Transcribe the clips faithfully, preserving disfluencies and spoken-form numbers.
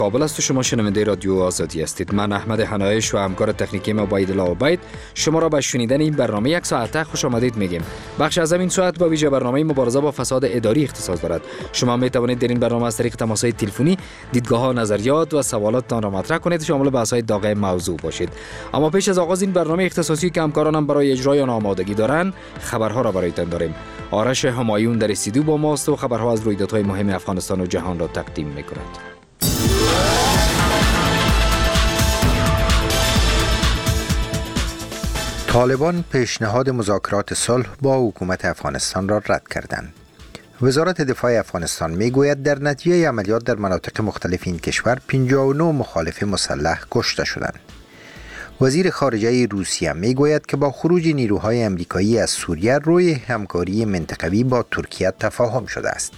کابل است و شما شنونده رادیو آزادی هستید. من احمد حنایش و همکار تکنیکی ما عبیدالله عبید شما را به شنیدن این برنامه یک ساعته خوش آمدید میگیم. بخش از این ساعت با ویژه برنامه مبارزه با فساد اداری اختصاص دارد. شما می توانید در این برنامه از طریق تماس‌های تلفنی دیدگاه‌ها، نظریات و سوالاتتان را مطرح کنید، شامل بحث‌های داغ موضوع باشید. اما پیش از آغاز این برنامه اختصاصی که همکارانم برای اجرای آن آمادگی دارند، خبرها را برایتان داریم. آرش همایون در استودیو با ماست و خبرها از رویدادهای مهم افغانستان و جهان را تقدیم می‌کند. طالبان پیشنهاد مذاکرات صلح با حکومت افغانستان را رد کردند. وزارت دفاع افغانستان میگوید در نتیجه عملیات در مناطق مختلف این کشور پنجاه و نه مخالف مسلح کشته شدند. وزیر خارجه روسیه میگوید که با خروج نیروهای امریکایی از سوریه روی همکاری منطقوی با ترکیه تفاهم شده است.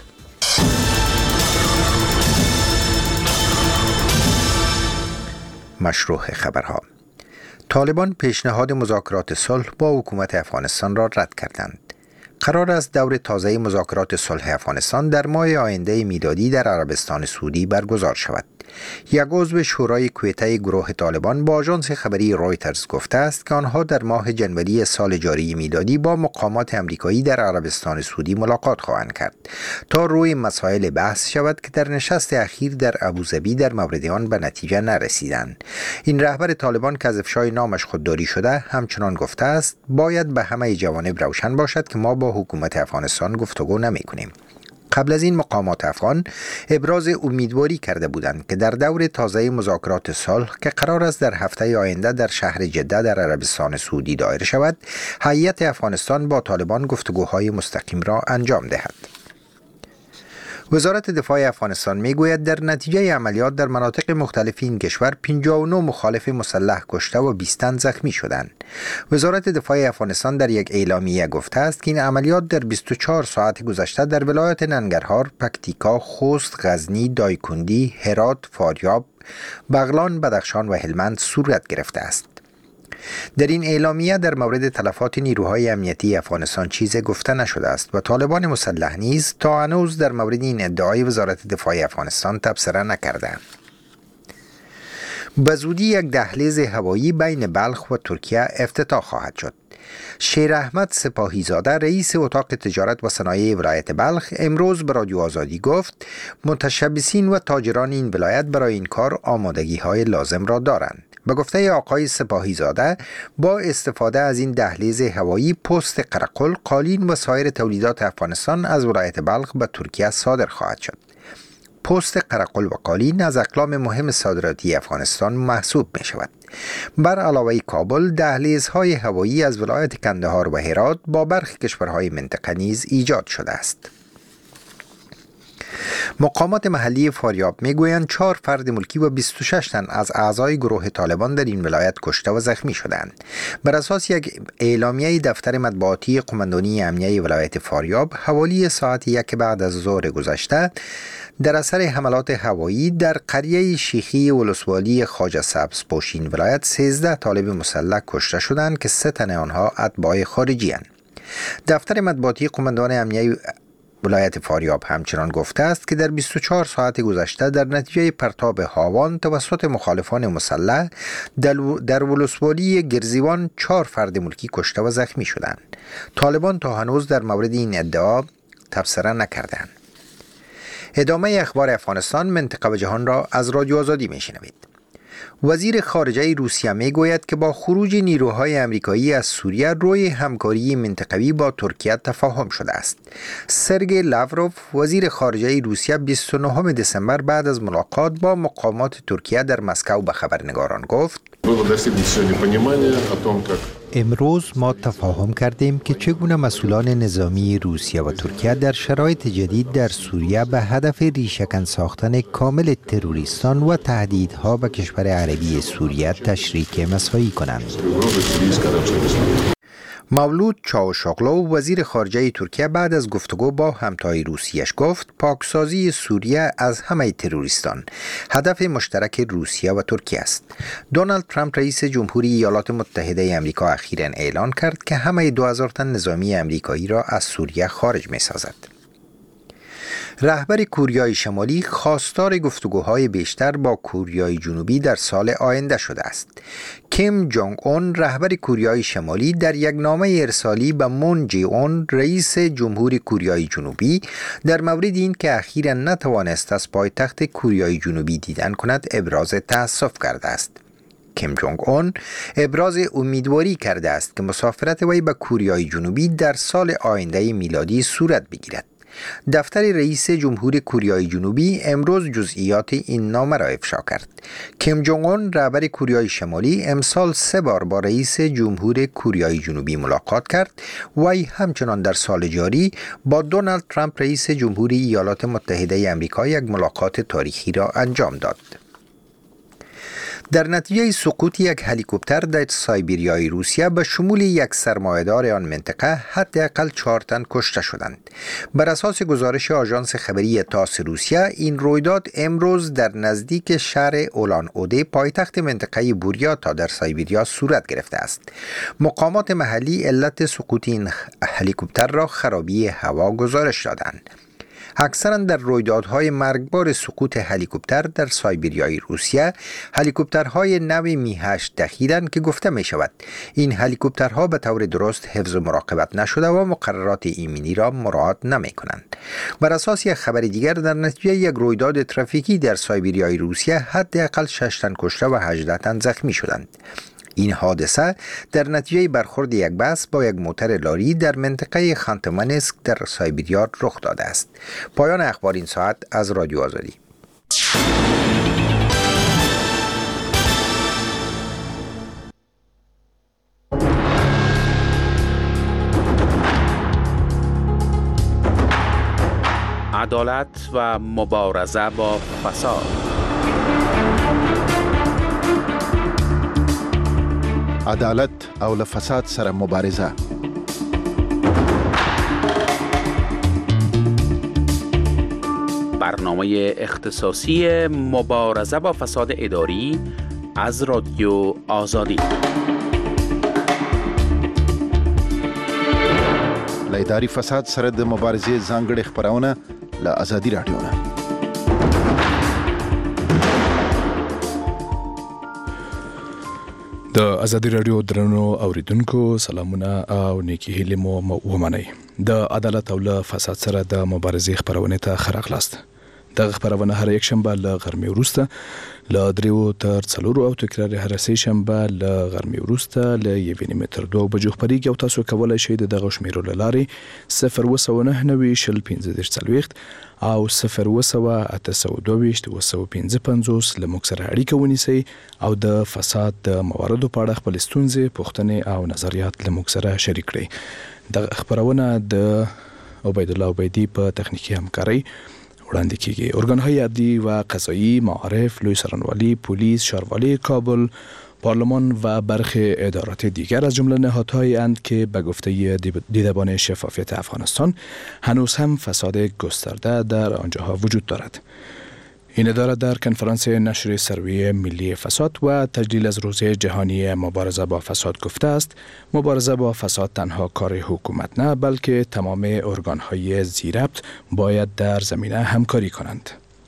مشروع خبرها: طالبان پیشنهاد مذاکرات صلح با حکومت افغانستان را رد کردند. قرار است دور تازه مذاکرات صلح افغانستان در ماه آینده میلادی در عربستان سعودی برگزار شود. یک عضو شورای کویته گروه طالبان با آژانس خبری رویترز گفته است که آنها در ماه جنوری سال جاری میلادی با مقامات امریکایی در عربستان سعودی ملاقات خواهند کرد تا روی مسائل بحث شود که در نشست اخیر در ابوظبی در مورد آن به نتیجه نرسیدند. این رهبر طالبان که از افشای نامش خودداری شده همچنان گفته است باید به همه جوانب روشن باشد که ما با حکومت افغانستان گفتگو نمی‌کنیم. قبل از این مقامات افغان ابراز امیدواری کرده بودند که در دور تازه مذاکرات صلح که قرار است در هفته آینده در شهر جده در عربستان سعودی دایر شود، هیئت افغانستان با طالبان گفتگوهای مستقیم را انجام دهد. وزارت دفاع افغانستان میگوید در نتیجه عملیات در مناطق مختلف این کشور پنجاه و نه مخالف مسلح کشته و بیست تن زخمی شدند. وزارت دفاع افغانستان در یک اعلامیه گفته است که این عملیات در بیست و چهار ساعت گذشته در ولایت ننگرهار، پکتیکا، خوست، غزنی، دایکندی، هرات، فاریاب، بغلان، بدخشان و هلمند صورت گرفته است. در این اعلامیه در مورد تلفات نیروهای امنیتی افغانستان چیزی گفته نشده است و طالبان مسلح نیز تا هنوز در مورد این ادعای وزارت دفاع افغانستان تبصره نکردند. به زودی یک دهلیز هوایی بین بلخ و ترکیه افتتاح خواهد شد. شیر احمد سپاهی زاده رئیس اتاق تجارت و صنایع ولایت بلخ امروز به رادیو آزادی گفت متشبثین و تاجران این ولایت برای این کار آمادگی های لازم را دارند. به گفته آقای سپاهی زاده با استفاده از این دهلیز هوایی پست قرقل، قالین و سایر تولیدات افغانستان از ولایت بلخ به ترکیه صادر خواهد شد. پست قرقل و قالین از اقلام مهم صادراتی افغانستان محسوب می شود. بر علاوه کابل، دهلیزهای هوایی از ولایت کندهار و هرات با برخی کشورهای منطقه نیز ایجاد شده است. مقامات محلی فاریاب میگویند چهار فرد ملکی و بیست و شش تن از اعضای گروه طالبان در این ولایت کشته و زخمی شدند. بر اساس یک اعلامیه دفتر مطبوعاتی قماندانی امنیه ولایت فاریاب حوالی ساعت یک بعد از ظهر گذشته در اثر حملات هوایی در قریه شیخی ولسوالی خواجه سبز پوشین ولایت سیزده طالب مسلح کشته شدند که سه تن آنها اتباع خارجی اند. دفتر مطبوعاتی قماندان امنیه ولایت فاریاب همچنان گفته است که در بیست و چهار ساعت گذشته در نتیجه پرتاب هاوان توسط مخالفان مسلح در ولسوالی گرزیوان چهار فرد ملکی کشته و زخمی شدند. طالبان تا هنوز در مورد این ادعا تبصره نکردند. ادامه اخبار افغانستان، منطقه و جهان را از رادیو آزادی میشنوید. وزیر خارجه روسیه میگوید که با خروج نیروهای امریکایی از سوریه روی همکاری منطقوی با ترکیه تفاهم شده است. سرگئی لاوروف وزیر خارجه روسیه بیست و نهم دسامبر بعد از ملاقات با مقامات ترکیه در مسکو به خبرنگاران گفت امروز ما تفاهم کردیم که چگونه مسئولان نظامی روسیه و ترکیه در شرایط جدید در سوریه به هدف ریشه‌کن ساختن کامل تروریستان و تهدیدها به کشور عربی سوریه تشریک مساعی کنند. مولود چاوشاغلو وزیر خارجه ترکیه بعد از گفتگو با همتای روسیش گفت پاکسازی سوریه از همه تروریستان هدف مشترک روسیه و ترکیه است. دونالد ترامپ رئیس جمهوری ایالات متحده آمریکا اخیراً اعلان کرد که همه دو هزار تن نظامی آمریکایی را از سوریه خارج می سازد. رهبر کوریای شمالی خواستار گفتگوهای بیشتر با کوریای جنوبی در سال آینده شده است. کیم جونگ اون رهبر کوریای شمالی در یک نامه ارسالی به مون جی اون رئیس جمهور کوریای جنوبی در مورد این که اخیراً نتوانست از پایتخت کوریای جنوبی دیدن کند ابراز تأسف کرده است. کیم جونگ اون ابراز امیدواری کرده است که مسافرت وی به کوریای جنوبی در سال آینده میلادی صورت بگیرد. دفتر رئیس جمهور کوریای جنوبی امروز جزئیات این نامه را افشا کرد. کیم جونگ اون رهبر کوریای شمالی امسال سه بار با رئیس جمهور کوریای جنوبی ملاقات کرد. وی همچنان در سال جاری با دونالد ترامپ رئیس جمهوری ایالات متحده آمریکا یک ملاقات تاریخی را انجام داد. در نتیجه سقوط یک هلیکوپتر در سایبریای روسیه به شمول یک سرمایه‌دار آن منطقه حداقل چهار تن کشته شدند. بر اساس گزارش آژانس خبری تاس روسیه، این رویداد امروز در نزدیک شهر اولان اودی پایتخت منطقه بوریاتا در سایبریا صورت گرفته است. مقامات محلی علت سقوط این هلیکوپتر را خرابی هوا گزارش دادند. اکثرا در رویدادهای مرگبار سقوط هلیکوپتر در سایبریای روسیه، هلیکوپترهای نو می هشت دخیلند که گفته می شود این هلیکوپترها به طور درست حفظ و مراقبت نشده و مقررات ایمنی را مراعات نمی کنند. بر اساس یک خبر دیگر، در نتیجه یک رویداد ترافیکی در سایبریای روسیه حداقل شش تن کشته و هجده تن زخمی شدند. این حادثه در نتیجه برخورد یک بس با یک موتر لاری در منطقه خانتمانسک در سایبریا رخ داده است. پایان اخبار این ساعت از رادیو آزادی. عدالت و مبارزه با فساد. عدالت او له فساد سره مبارزه. برنامه اختصاصی مبارزه با فساد اداری از رادیو آزادی. له اداري فساد سره د مبارزې ځانګړې خبرونه له آزادي رادیو نه. د آزادي رادیو درنو اوریدونکو سلامونه او نیکی هیله مو ومنئ. د عدالت او له فساد سره د مبارزې خبرونه ته خراغلاست. د خبرونه هر یک شنبه له غرمې وروسته له دریو تر څلورو او تکرار هر سه شنبه له غرمې وروسته له یوې نیمې تر دوه بجو خبرېږي او تاسو کولای شئ د دغه شمیرو له لارې صفر اووه سوه نهه نوي شل پنځه دېرش څلوېښت او صفر اووه سوه اته سوه دوه ویشت اووه سوه پنځه پنځوس له موږ سره اړیکه ونیسئ او د فساد د مواردو په اړه خپلې ستونزې، پوښتنې او نظریات له موږ سره شریک کړئ. دغه خبرونه د عبیدالله عبیدي په تخنیکي همکارۍ وړاندې کیږي. ارګان‌های عدلی و قضایی، معارف، لوی سرانوالی، پلیس، شاروالی کابل، پارلمان و برخی ادارات دیگر از جمله نهادهایی اند که به گفته دیدبان شفافیت افغانستان هنوز هم فساد گسترده در آنجاها وجود دارد. این اداره در کنفرانس نشر سروی ملی فساد و تجلیل از روزه جهانی مبارزه با فساد گفته است مبارزه با فساد تنها کار حکومت نه، بلکه تمام ارگان‌های زیربط باید در زمینه همکاری کنند.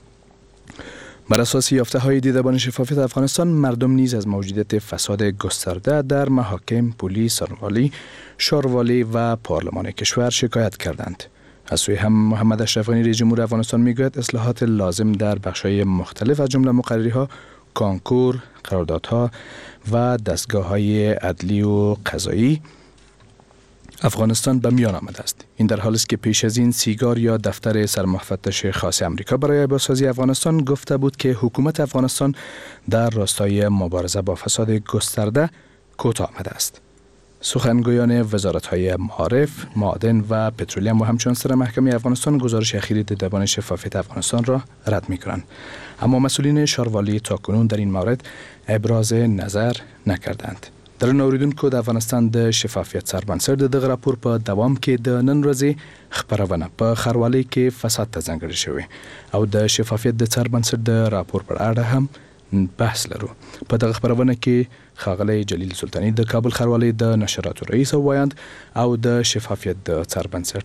بر اساس یافته‌های دیدبان شفافیت افغانستان، مردم نیز از موجودیت فساد گسترده در محاکم، پلیس، سرانوالی، شاروالی و پارلمان کشور شکایت کردند. از سوی هم محمد اشرف غنی رئیس جمهور افغانستان میگوید اصلاحات لازم در بخش‌های مختلف از جمله مقرری‌ها، کانکور، قراردادها و دستگاه‌های عدلی و قضایی افغانستان به میان آمده است. این در حالی است که پیش از این سیگار یا دفتر سرمحفتش خاص امریکا برای بازسازی افغانستان گفته بود که حکومت افغانستان در راستای مبارزه با فساد گسترده کوتاه آمده است. سخنگویان وزارت‌های معارف، معادن و پترولیم و همچنین سر محکمه افغانستان گزارش اخیر دیدبان شفافیت افغانستان را رد می‌کنند. اما مسئولین شاروالی تاکنون در این مورد ابراز نظر نکردند. در اوریدونکو د افغانستان د شفافیت سربنسر د دغه راپور په دوام کې د نن ورځې خبرونه په خروالي کې فساد ته ځانګړې شوې او د شفافیت د سربنسر د راپور پر اړه هم بحث لرو. په دغه خبرونه کې ښاغلی جلیل سلطانی د کابل خروالي د نشراتو رئیس وایند او د شفافیت د سربنسر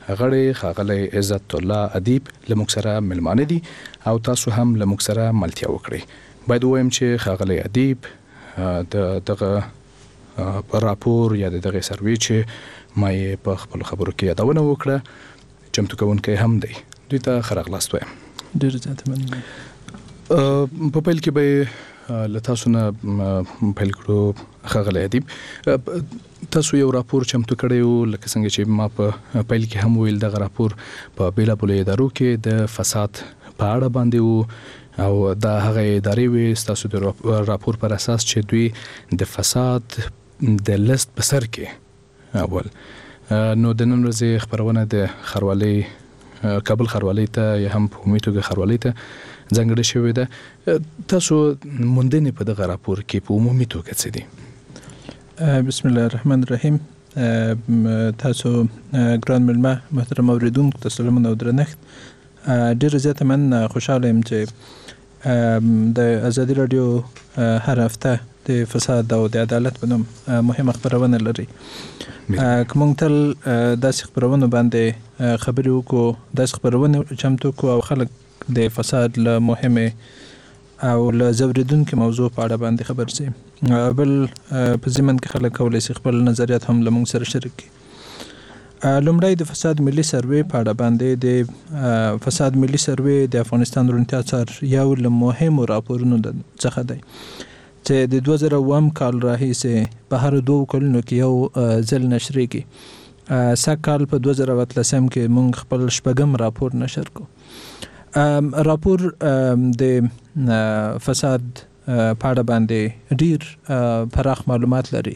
غړي ښاغلی عزت الله ادیب لموږ سره ملمانه دي او تاسو هم لموږ سره ملتیا وکړئ. باید وایم چې ښاغلی ادیب د دغه راپور یا دغه سروې چې ما یې په خپل خبرو کې یادونه وکړه چمتو کوونکی هم دی. دوی ته ښه راغلاست وایم. ډېر زیاته مننه. په پیل کې به له تاسو نه پیل کړو ښاغلی ادیب. تاسو یو راپور چمتو کړی و لکه څنګه چې ما په پیل کې هم ویل دغه راپور په بېلابېلو ادارو کې د فساد په اړه باندې و او دا هغه ادارې وې ستاسو د راپور پر اساس چې دوی د فساد د لست په سر کې اول. نو د نن ورځې خبرونه د ښاروالۍ کابل ښاروالۍ ته یا هم په عمومي توګه ښاروالۍ ته ځانګړې شوې ده. تاسو موندنې په دغه راپور کې په عمومي توګه څه دي؟ بسم الله الرحمن الرحیم. تاسو ګران ملمه محترم اوریدونکو ته سلامونه او درنښت. ډېره زیاته مننه، خوشحاله یم چې د ازادي راډیو هر هفته د فساد او د عدالت په نوم مهمه خپرونه لري. که موږ تل داسې خپرونو باندې خبرې وکړو، داسې خپرونې چمتو کړو او خلک د فساد له مهمې او له ځورېدونکې موضوع په اړه باندې خبر شي. بل په ضمن کې خلک کولی شي خپل نظریات هم له موږ سره شریک کړي. لومړی د فساد ملي سروې په اړه باندې د فساد ملي سروې د افغانستان روڼتیا څار یو له مهمو راپورونو څخه دی چې د دوه زره اووم کال راهیسې په هر دوو کلونو کې یو ځل نشریږي. سږ کال په دوه زره اتلسم کې موږ خپل شپږم راپور نشر کړو. راپور د فساد په اړه باندې ډیر پراخ معلومات لري.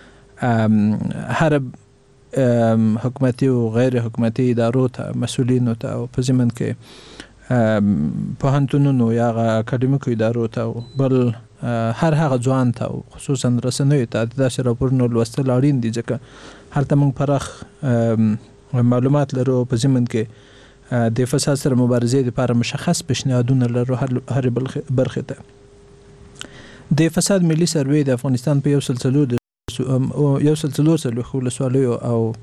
هر حکومتي او غیر حکومتي ادارو ته، مسؤلینو ته او په ضمن کې پوهنتونونو یا اکاډمیکو ادارو ته، بل هر هغه ځوان ته خصوصا رسنیو ته داسې راپورونه لوستل اړین دي ځکه هلته موږ پراخ معلومات لرو. په ضمن کې د فساد سره مبارزې لپاره مشخص پیشنهادونه لرو هر برخې ته. د فساد ملي سروې د افغانستان په یو سل څلور یو سل څلور څلوېښت ولسوالیو او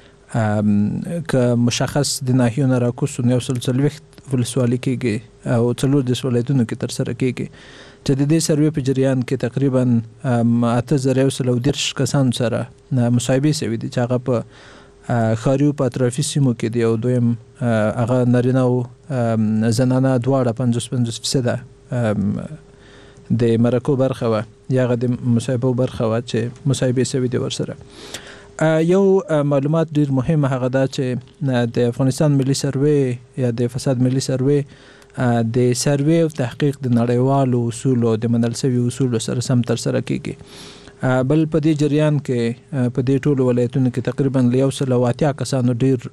که مشخص د ناحیو نه راکوز یو سل څلوېښت ولسوالۍ کېږي او څلور دېرش ولایتونو کې ترسره کېږي چې د دې سروې په جریان کې تقریبا اته زره یو سل او دېرش کسانو سره مصاحبې شوي دي چې هغه په ښاریو په اطرافي سیمو کې دی او دویم هغه نارینه او زنانه دواړه پنځوس پنځوس فیصده د مرکو برخه وه یا هغه د مصاحبو برخه وه چې مصاحبې شوي دي ورسره. یو معلومات ډیر مهم هغه دا چې د افغانستان ملي سروې یا د فساد ملي سروې د سروې او تحقیق د نړیوالو اصولو د منل شوي اصولو سره سم ترسره کېږي. بل په دې جریان کې په دې ټولو ولایتونو کې تقریبا له یو سل او اتیا کسانو ډیر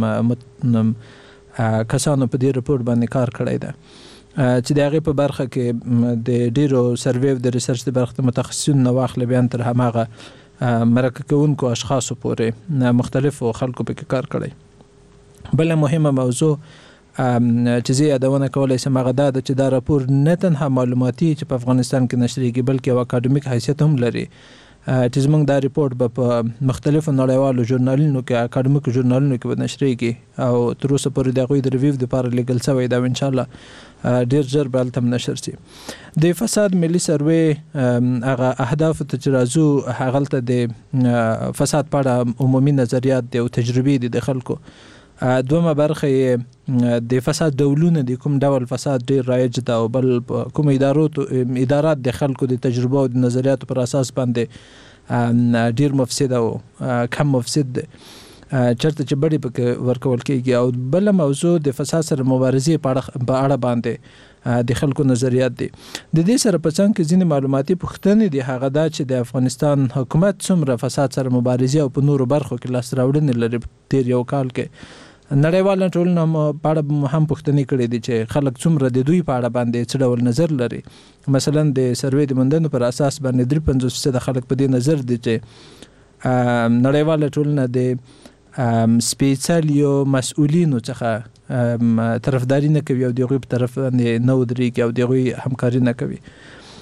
کسانو په دې رپورټ باندې کار کړی ده چې د هغې په برخه کې د ډیرو سروې او د ریسرچ د برخې متخصصینو نه واخله بیان تر هماغه مرکه کوونکو اشخاصو پورې مختلفو خلکو پکې کار کړی. بله مهمه موضوع چې زه یادونه کولی شم هغه دا ده چې دا راپور نه تنها معلوماتي چې په افغانستان کې نشریږي بلکې یو اکاډمیک حیثیت هم لري چې زموږ دا ریپورټ به په مختلفو نړیوالو ژورنالونو کې اکاډمیکو ژورنالونو کې به نشریږي او تر اوسه پورې د هغوی د ریویو دپاره لیږل شوی دا انشاءالله ډېر ژر به هلته هم نشر شي. د فساد ملي سروې هغه اهدافو ته چې راځو هغلته د فساد په اړه عمومي نظریات دي او تجربې دي د خلکو. دومه برخه یې د فساد ډولونه دي، کوم ډول فساد ډیر رایج ده او بل کوم ادارو ادارات د خلکو د تجربه او د نظریاتو پر اساس باندې ډیر مفسد او کم مفسد ده چرته چې بډې پکې ورکول کېږي. او بل موضوع د فساد سره مبارزې په اړه باندې د خلکو نظریات دي. د دې سره په څنګ کې ځینې معلوماتي پوښتنې دي هغه دا چې د افغانستان حکومت څومره فساد سره مبارزې او په نورو برخو کې لاسته راوړنې لري. تیر یو کال کې نړیواله ټولنه په اړه هم پوښتنې کړې دي چې خلک څومره د دوی په اړه باندې څه ډول نظر لري. مثلا د سروې د موندنو پر اساس باندې درې پنځوس فیصده خلک په دې نظر دي چې نړیواله ټولنه د سپیڅلیو مسؤلینو څخه طرفداري نه کوي او د هغوی په طرف باندې نه ودرېږي او د هغوی همکاري نه کوي.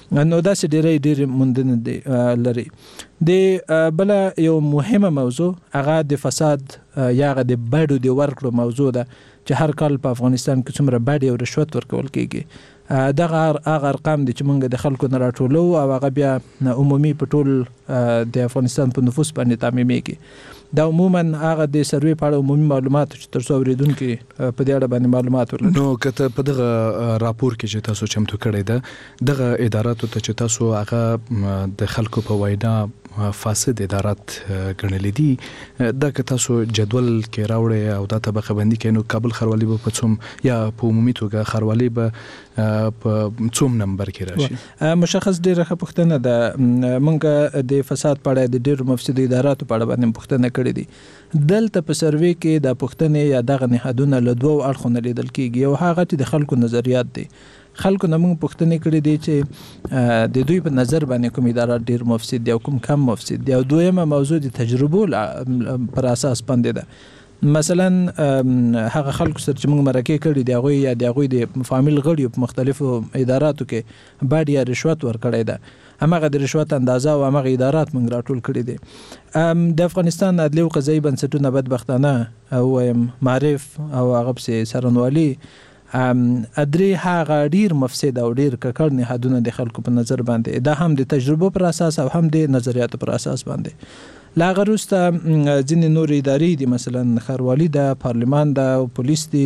نو دا سې ډېرې ډېرې موندنې دي لري. د بل یو مهمه موضوع هغه د فساد یا هغه د بډو د ورکړو موضوع ده چې هر کال په افغانستان کې څومره بډې او رشوت ورکول کېږي. دغه هغه ارقام دي چې موږ د خلکو نه راټولو او هغه بیا عمومي په ټول د افغانستان په نفوس باندې تعمیمېږي. دا عموما هغه د سروې په اړه عمومي معلومات چې تر څو اورېدونکي په دې اړه باندې معلومات ولري. نو کته په دغه راپور کې چې تاسو چمتو کړی ده دغه اداراتو ته چې تاسو هغه د خلکو په وینا فاسد ادارات ګڼلې دي دا که تاسو جدول کې راوړی او دا طبقه بندي کې نو کابل ښاروالي به په څوم یا په عمومي توګه ښاروالي به په څوم نمبر کې راشي؟ مشخص ډېره ښه پوښتنه ده. موږ د فساد په اړه د ډېرو مفسدو اداراتو په اړه باندې پوښتنه کړې دي. دلته په سروې کې د پوښتنې یا دغه نهادونه له دوو اړخونو لیدل کېږي. یو هغه چې د خلکو نظریات دي. خلکو نه موږ پوښتنې کړې دي چې د دوی په نظر باندې کوم ادارات ډېر مفسد دي او کوم کم مفسد دي. او دویمه موضوع د تجربو پر اساس باندې ده. مثلا هغه خلکو سره چې موږ مرکې کړي دي هغوی یا د هغوی د فامیل غړي په مختلفو اداراتو کې باډ یا رشوت ورکړی ده. همغه د رشوت اندازه او همغه ادارات موږ راټول کړي دي. د افغانستان عدلي او قضایي بنسټونه بدبختانه او معرف او هغه پسې څارنوالي ادري هغه ډیر مفسد او ډیر ککړ نهادونه د خلکو په نظر باندې دا هم د تجربو پر اساس او هم د نظریاتو پر اساس باندې. لا غروسته ځینې نور ادارې دي مثلا ښاروالي ده، پارلمان ده او پولیس دي.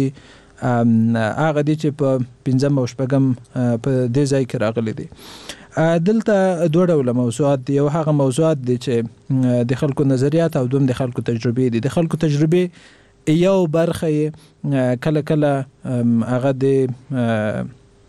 هغه دي چې په پنځم او شپږم په دې ځای کې راغلي دي. دلته دوه ډوله موضوعات دي. یو هغه موضوعات دي چې د خلکو نظریات او دوم د خلکو تجربې دي. د خلکو تجربې یو برخه کله کله هغه د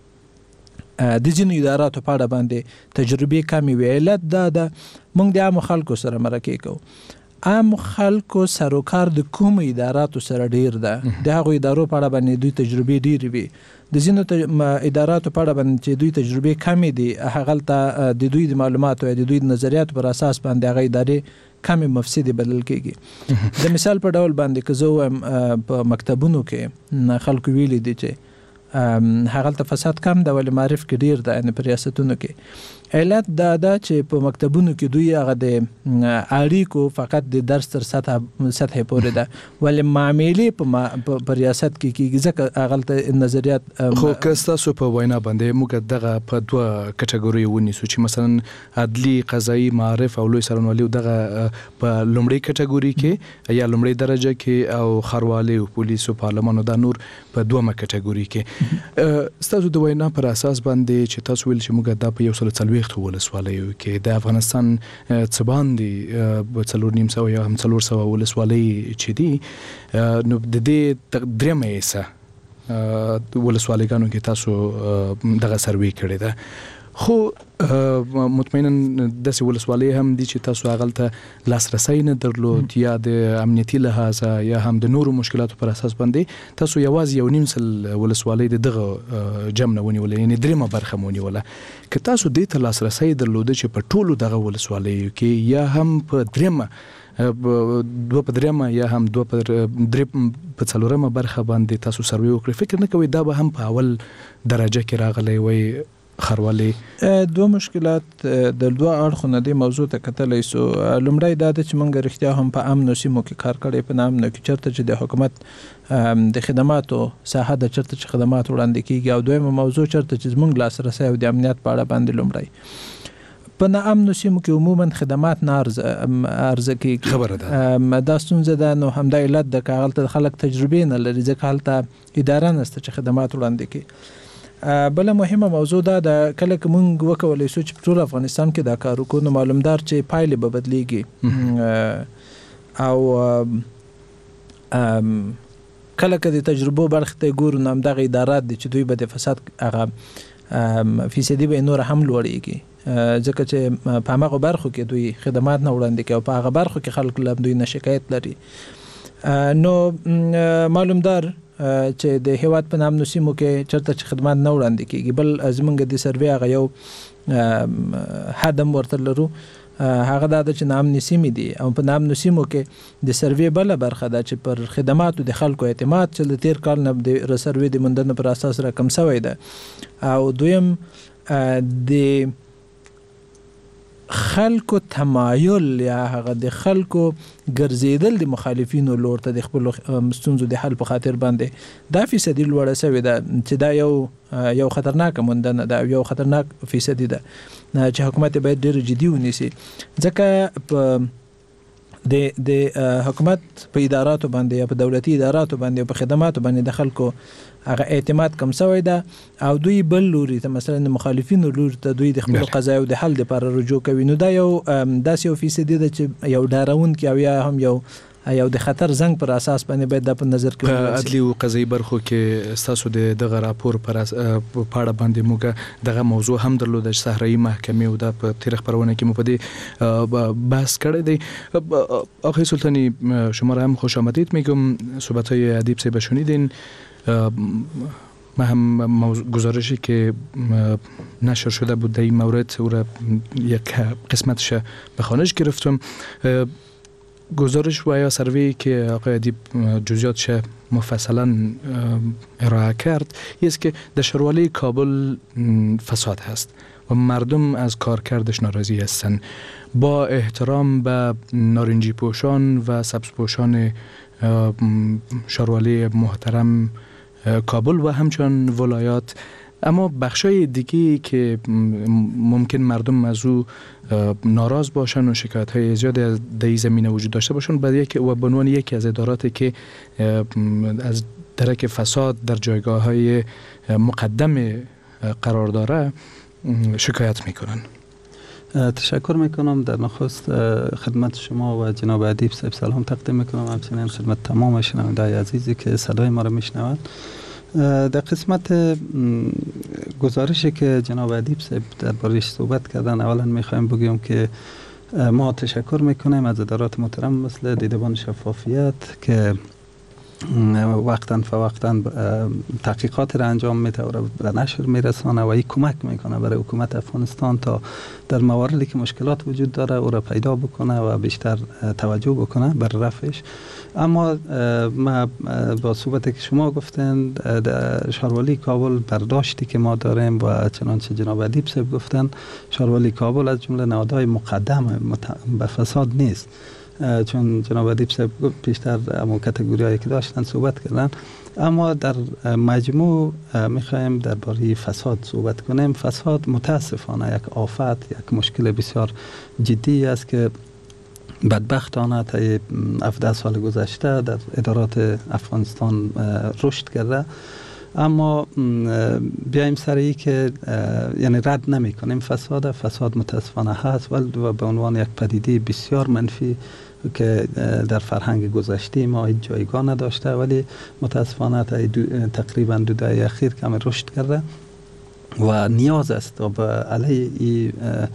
د ځینو اداراتو په اړه باندې تجربې کمې وي. علت دا ده موږ د عامو خلکو سره مرکې کوو. عام خلکو سروکار د کوم اداراتو سره ډیر ده. د هغو ادارو په اړه باندې دوی تجربې ډېرې وي. د ځینو اداراتو په اړه باندې چې دوی تجربې کمې دي هغلته د دوی د معلوماتو یا د دوی د نظریاتو پر اساس باندې هغه ادارې کمې مفسدې بلل کېږي. د مثال په ډول باندې که زه ووایم په مکتبونو کې خلکو ویلي دي چې هغلته فساد کم ده ولې معرف کې ډیر ده یعنې په ریاستونو کې. علت دا ده چې په مکتبونو کې دوی هغه د اړیکو فقط د درس تر سطح سطح پورې ده ولې معاملې په ریاست کې کېږي ځکه هغلته نظریات. خو که ستاسو په وینا باندې موږ دغه په دوه کټګورۍ ونیسو چې مثلا عدلي، قضایي، معرف او لوی څارنوالي دغه په لومړۍ کټګورۍ کې یا لومړۍ درجه کې او ښاروالي او پولیس او پارلمان دا نور په دومه کټګورۍ کې. ستاسو د وینا پر اساس باندې چې تاسو ویل چې موږ دا په یو سل څلوېښت ولسوالیو کې د افغانستان څه باندې څلور نیم سوه یا هم څلور سوه ولسوالۍ چې دي نو د دې درېیمه حصه ولسوالیګانو کې تاسو دغه سروې کړې ده. خو مطمئنا داسې ولسوالۍ هم دي چې تاسو هغلته لاسرسی نه درلود یا د امنیتي لحاظه یا هم د نورو مشکلاتو پر اساس باندې تاسو یوازې یو نیم سل ولسوالۍ د دغه جمع نه ونیوله یعنې درېیمه برخه مو ونیوله. که تاسو دې ته لاسرسی درلوده چې په ټولو دغه ولسوالیو کې یا هم په درېیمه دوه په درېیمه یا هم دوه په درې په څلورمه برخه باندې تاسو سروې وکړئ فکر نه کوئ دا به هم په اول درجه کې راغلی وای ښاروالي؟ دوه مشکلات د دوه اړخونو دې موضوع ته کتلی سو. لومړی دا ده چې موږ رښتیا هم په امنو سیمو کې کار کړی په امنو کې چېرته چې د حکومت د خدماتو ساحه ده چېرته چې خدمات وړاندې کېږي او دویمه موضوع چېرته چې زموږ لاسرسی او د امنیت په اړه باندې لومړی په ناامنو سیمو کې عموما خدمات نه عرضه کېږي. خبره ده دا ستونزه ده. نو همدا علت ده که هغلته خلک تجربې نه لري ځکه هلته اداره نشته چې خدمات وړاندې کړي. بله مهمه موضوع دا ده کله که موږ وکولی سو چې په ټول افغانستان کې دا کار وکړو نو معلومدار چې پایلې به بدلیږي او کله که د تجربو برخې ته ګورو نو همدغه ادارات دي چې دوی به د فساد هغه فیصدي به نور هم لوړیږي ځکه چې په همغه برخو کې دوی خدمات نه وړاندې کوي او په هغه برخو کې خلک له دوی نه شکایت لري. نو معلومدار چې د هیواد په نامنو سیمو کې چېرته چې خدمات نه وړاندې کېږي بل زموږ د سروې هغه یو حد هم ورته لرو هغه دا ده چې نامنې سیمې دي او په نامنو سیمو کې د سروې بله برخه ده چې پر خدماتو د خلکو اعتماد چې د تیر کال نه د سروې د موندنې پر اساس راکم شوی ده او دویم د خلکو تمایل یا هغه د خلکو ګرځیدل د مخالفینو لور ته د خپل ستونزو د حل په خاطر باندې دا فیصدي لوړه شوې ده چې دا یو یو خطرناک موندنه ده، یو خطرناک فیصدي ده چې حکومت باید ډېر جدي ونیسي. ځکه په د د حکومت په اداراتو باندې یا په دولتي اداراتو باندې او په خدماتو باندې د خلکو هغه اعتماد کم شوی ده او دوی بل لوري ته مثلا د مخالفینو لوري ته دوی د خپل قضایا او د حل لپاره رجوع کوي. نو دا یو داسې یو فیصدي ده چې یو ډارونکی او یا هم یو یو د خطر زنګ پر اساس باندې باید د په نظر کې ونیول شي. عدلي او قضایي برخو کې تاسو د دغه راپور پر پاړه باندې موږ دغه موضوع هم درلوده چې صحرایي محکمې او د په تاریخ پرونه کې مو په دې بحث کړی دی. آقای سلطانی شما را هم خوش آمدید میگم. صحبت‌های ادیب صاحب شنیدین. ما هم گزارشی که نشر شده بود در این مورد او را یک قسمتش به خوانش گرفتم. گزارش و یا سروی که آقای ادیب جزئیاتش مفصلا ارائه کرد است که در شهروالی کابل فساد هست و مردم از کارکردش ناراضی هستند. با احترام به نارنجی پوشان و سبز پوشان شهروالی محترم کابل و همچنان ولایات، اما بخشای دیگه که ممکن مردم از او ناراض باشن و شکایت های زیادی از در زمینه وجود داشته باشن، بعد یک و به عنوان یکی از اداراتی که از درک فساد در جایگاه های مقدم قرار داره شکایت میکنن. تشکر میکنم. در نخست خدمت شما و جناب ادیب صاحب سلام تقدیم میکنم، همچنین خدمت تمام شنونده‌های عزیزی که صدای ما را میشنوند. در قسمت گزارشی که جناب ادیب صاحب درباره‌اش صحبت کردن، اولا میخوایم بگیم که ما تشکر میکنیم از ادارات محترم مثل دیدبان شفافیت که وقتاً فوقتاً تحقیقات را انجام میده و به نشر میرسانه و این کمک میکنه برای حکومت افغانستان تا در مواردی که مشکلات وجود داره او را پیدا بکنه و بیشتر توجه بکنه بر رفعش. اما ما با صحبتی که شما گفتن در شهروالی کابل برداشتی که ما داریم و چنانچه جناب ادیب صاحب گفتن، شهروالی کابل از جمله نهادهای مقدم به فساد نیست، چون جناب ادیب صاحب پیشتر همون کاتگوریایی که داشتن صحبت کردن. اما در مجموع میخوایم درباره فساد صحبت کنیم. فساد متاسفانه یک آفت، یک مشکل بسیار جدی است که بدبختانه تا هفده سال گذشته در ادارات افغانستان رشد کرده. اما بیایم سر ای که یعنی رد نمی کنیم فساد. فساد متاسفانه هست و به عنوان یک پدیده بسیار منفی که در فرهنگ گذشته ما هیچ جایگاه نداشته، ولی متاسفانه تا تقریبا دو دهه اخیر کم رشد کرده و نیاز است تا به علیه این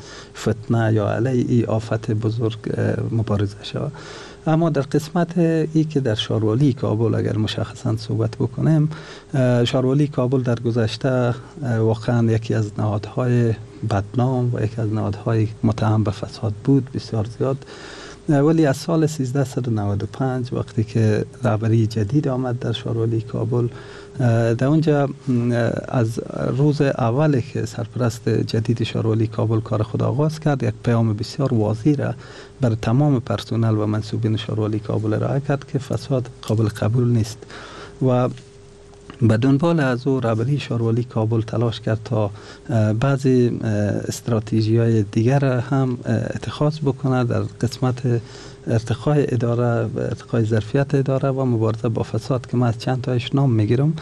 فتنه یا علیه این آفت بزرگ مبارزه شود. اما در قسمت ای که در شهروالی کابل اگر مشخصا صحبت بکنیم، شهروالی کابل در گذشته واقعا یکی از نهادهای بدنام و یکی از نهادهای متهم به فساد بود بسیار زیاد. ولی از سال سیزده نود و پنج وقتی که رهبری جدید آمد در شهروالی کابل، در اونجا از روز اولی که سرپرست جدید شهروالی کابل کار خود آغاز کرد، یک پیام بسیار واضح را بر تمام پرسنل و منصوبین شهروالی کابل ارائه کرد که فساد قابل قبول نیست و به دنبال از او رهبری شهروالی کابل تلاش کرد تا بعضی استراتژی‌های دیگر هم اتخاذ بکنه در قسمت ارتقای اداره و ارتقای ظرفیت اداره و مبارزه با فساد که من از چند تایش نام میگیرم.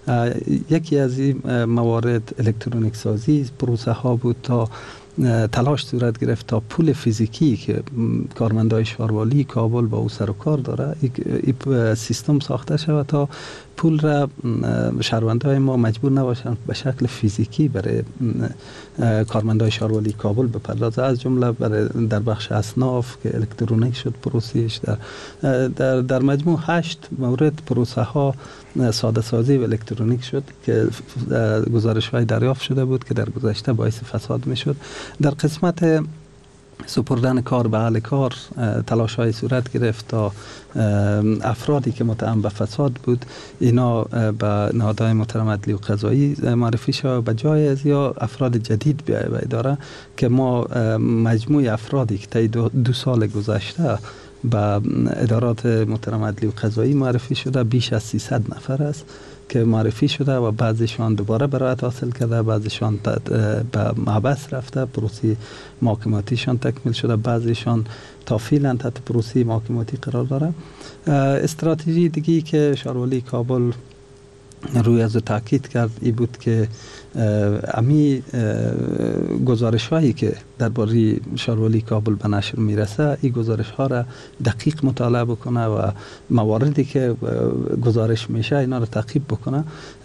یکی از این موارد الکترونیک سازی پروسه ها بود تا تلاش صورت گرفت تا پول فیزیکی که کارمندای شهروالی کابل با او سر و کار داره این سیستم ساخته شود تا پول را شهروندای ما مجبور نباشند به شکل فیزیکی برای کارمندای شهروالی کابل بپردازه، از جمله برای در بخش اصناف که الکترونیک شد پروسیش. در در در مجموع هشت مورد پروسه ها ساده سازی و الکترونیک شد که گزارش های دریافت شده بود که در گذشته باعث فساد می شد. در قسمت سپردن کار به اهل کار تلاش های صورت گرفت تا افرادی که متهم به فساد بود اینا به نهادهای محترم عدلی و قضایی معرفی شد به جای از یا افراد جدید بیاید به اداره که ما مجموع افرادی که طی دو, دو سال گذشته به ادارات محترم عدلی و قضایی معرفی شده بیش از سیصد نفر است که معرفی شده و بعضیشان دوباره برایت حاصل کرده، بعضیشان به محبس رفته، پروسه محاکماتیشان تکمیل شده، بعضیشان تا فعلا تحت پروسه محاکماتی قرار داره. استراتژی دیگی که شهرولی کابل روی از تاکید کرد ای بود که امی گزارش هایی که درباره شهرولی کابل به نشر میرسه این گزارش ها را دقیق مطالعه بکنه و مواردی که گزارش میشه اینا را تعقیب بکنه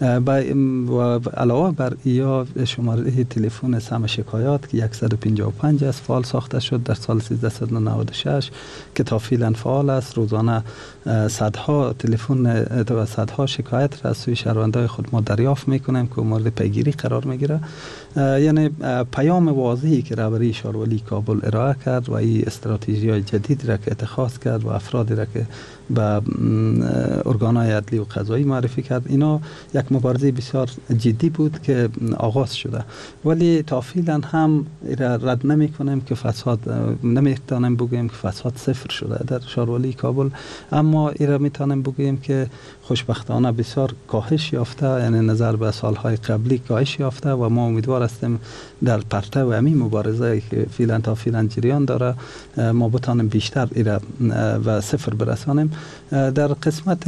و علاوه بر یا شماره تلفن سم شکایات که صد و پنجاه و پنج است فعال ساخته شد در سال سیزده نود و شش که تا فعلا فعال است. روزانه صدها تلفن و صدها شکایت را از سوی شهروندان خود ما دریافت میکنیم که مورد پیگیری قرار میگیره. یعنی پیام واضحی که رهبری شهرولی کابل ارائه کرد و این استراتژی های جدید را که اتخاذ کرد و افرادی را که به ارگانهای عدلی و قضایی معرفی کرد اینا یک مبارزه بسیار جدی بود که آغاز شده، ولی تا فعلا هم رد نمی کنیم که فساد نمیتونیم بگوییم که فساد صفر شده در شهرولی کابل، اما ایرا میتونیم بگوییم که خوشبختانه بسیار کاهش یافته، یعنی نظر به سالهای قبلی کاهش یافته و ما امیدوار هستیم در پرتو همین مبارزه که فعلا تا فعلا جریان داره ما بتانیم بیشتر ایرا و صفر برسانیم. در قسمت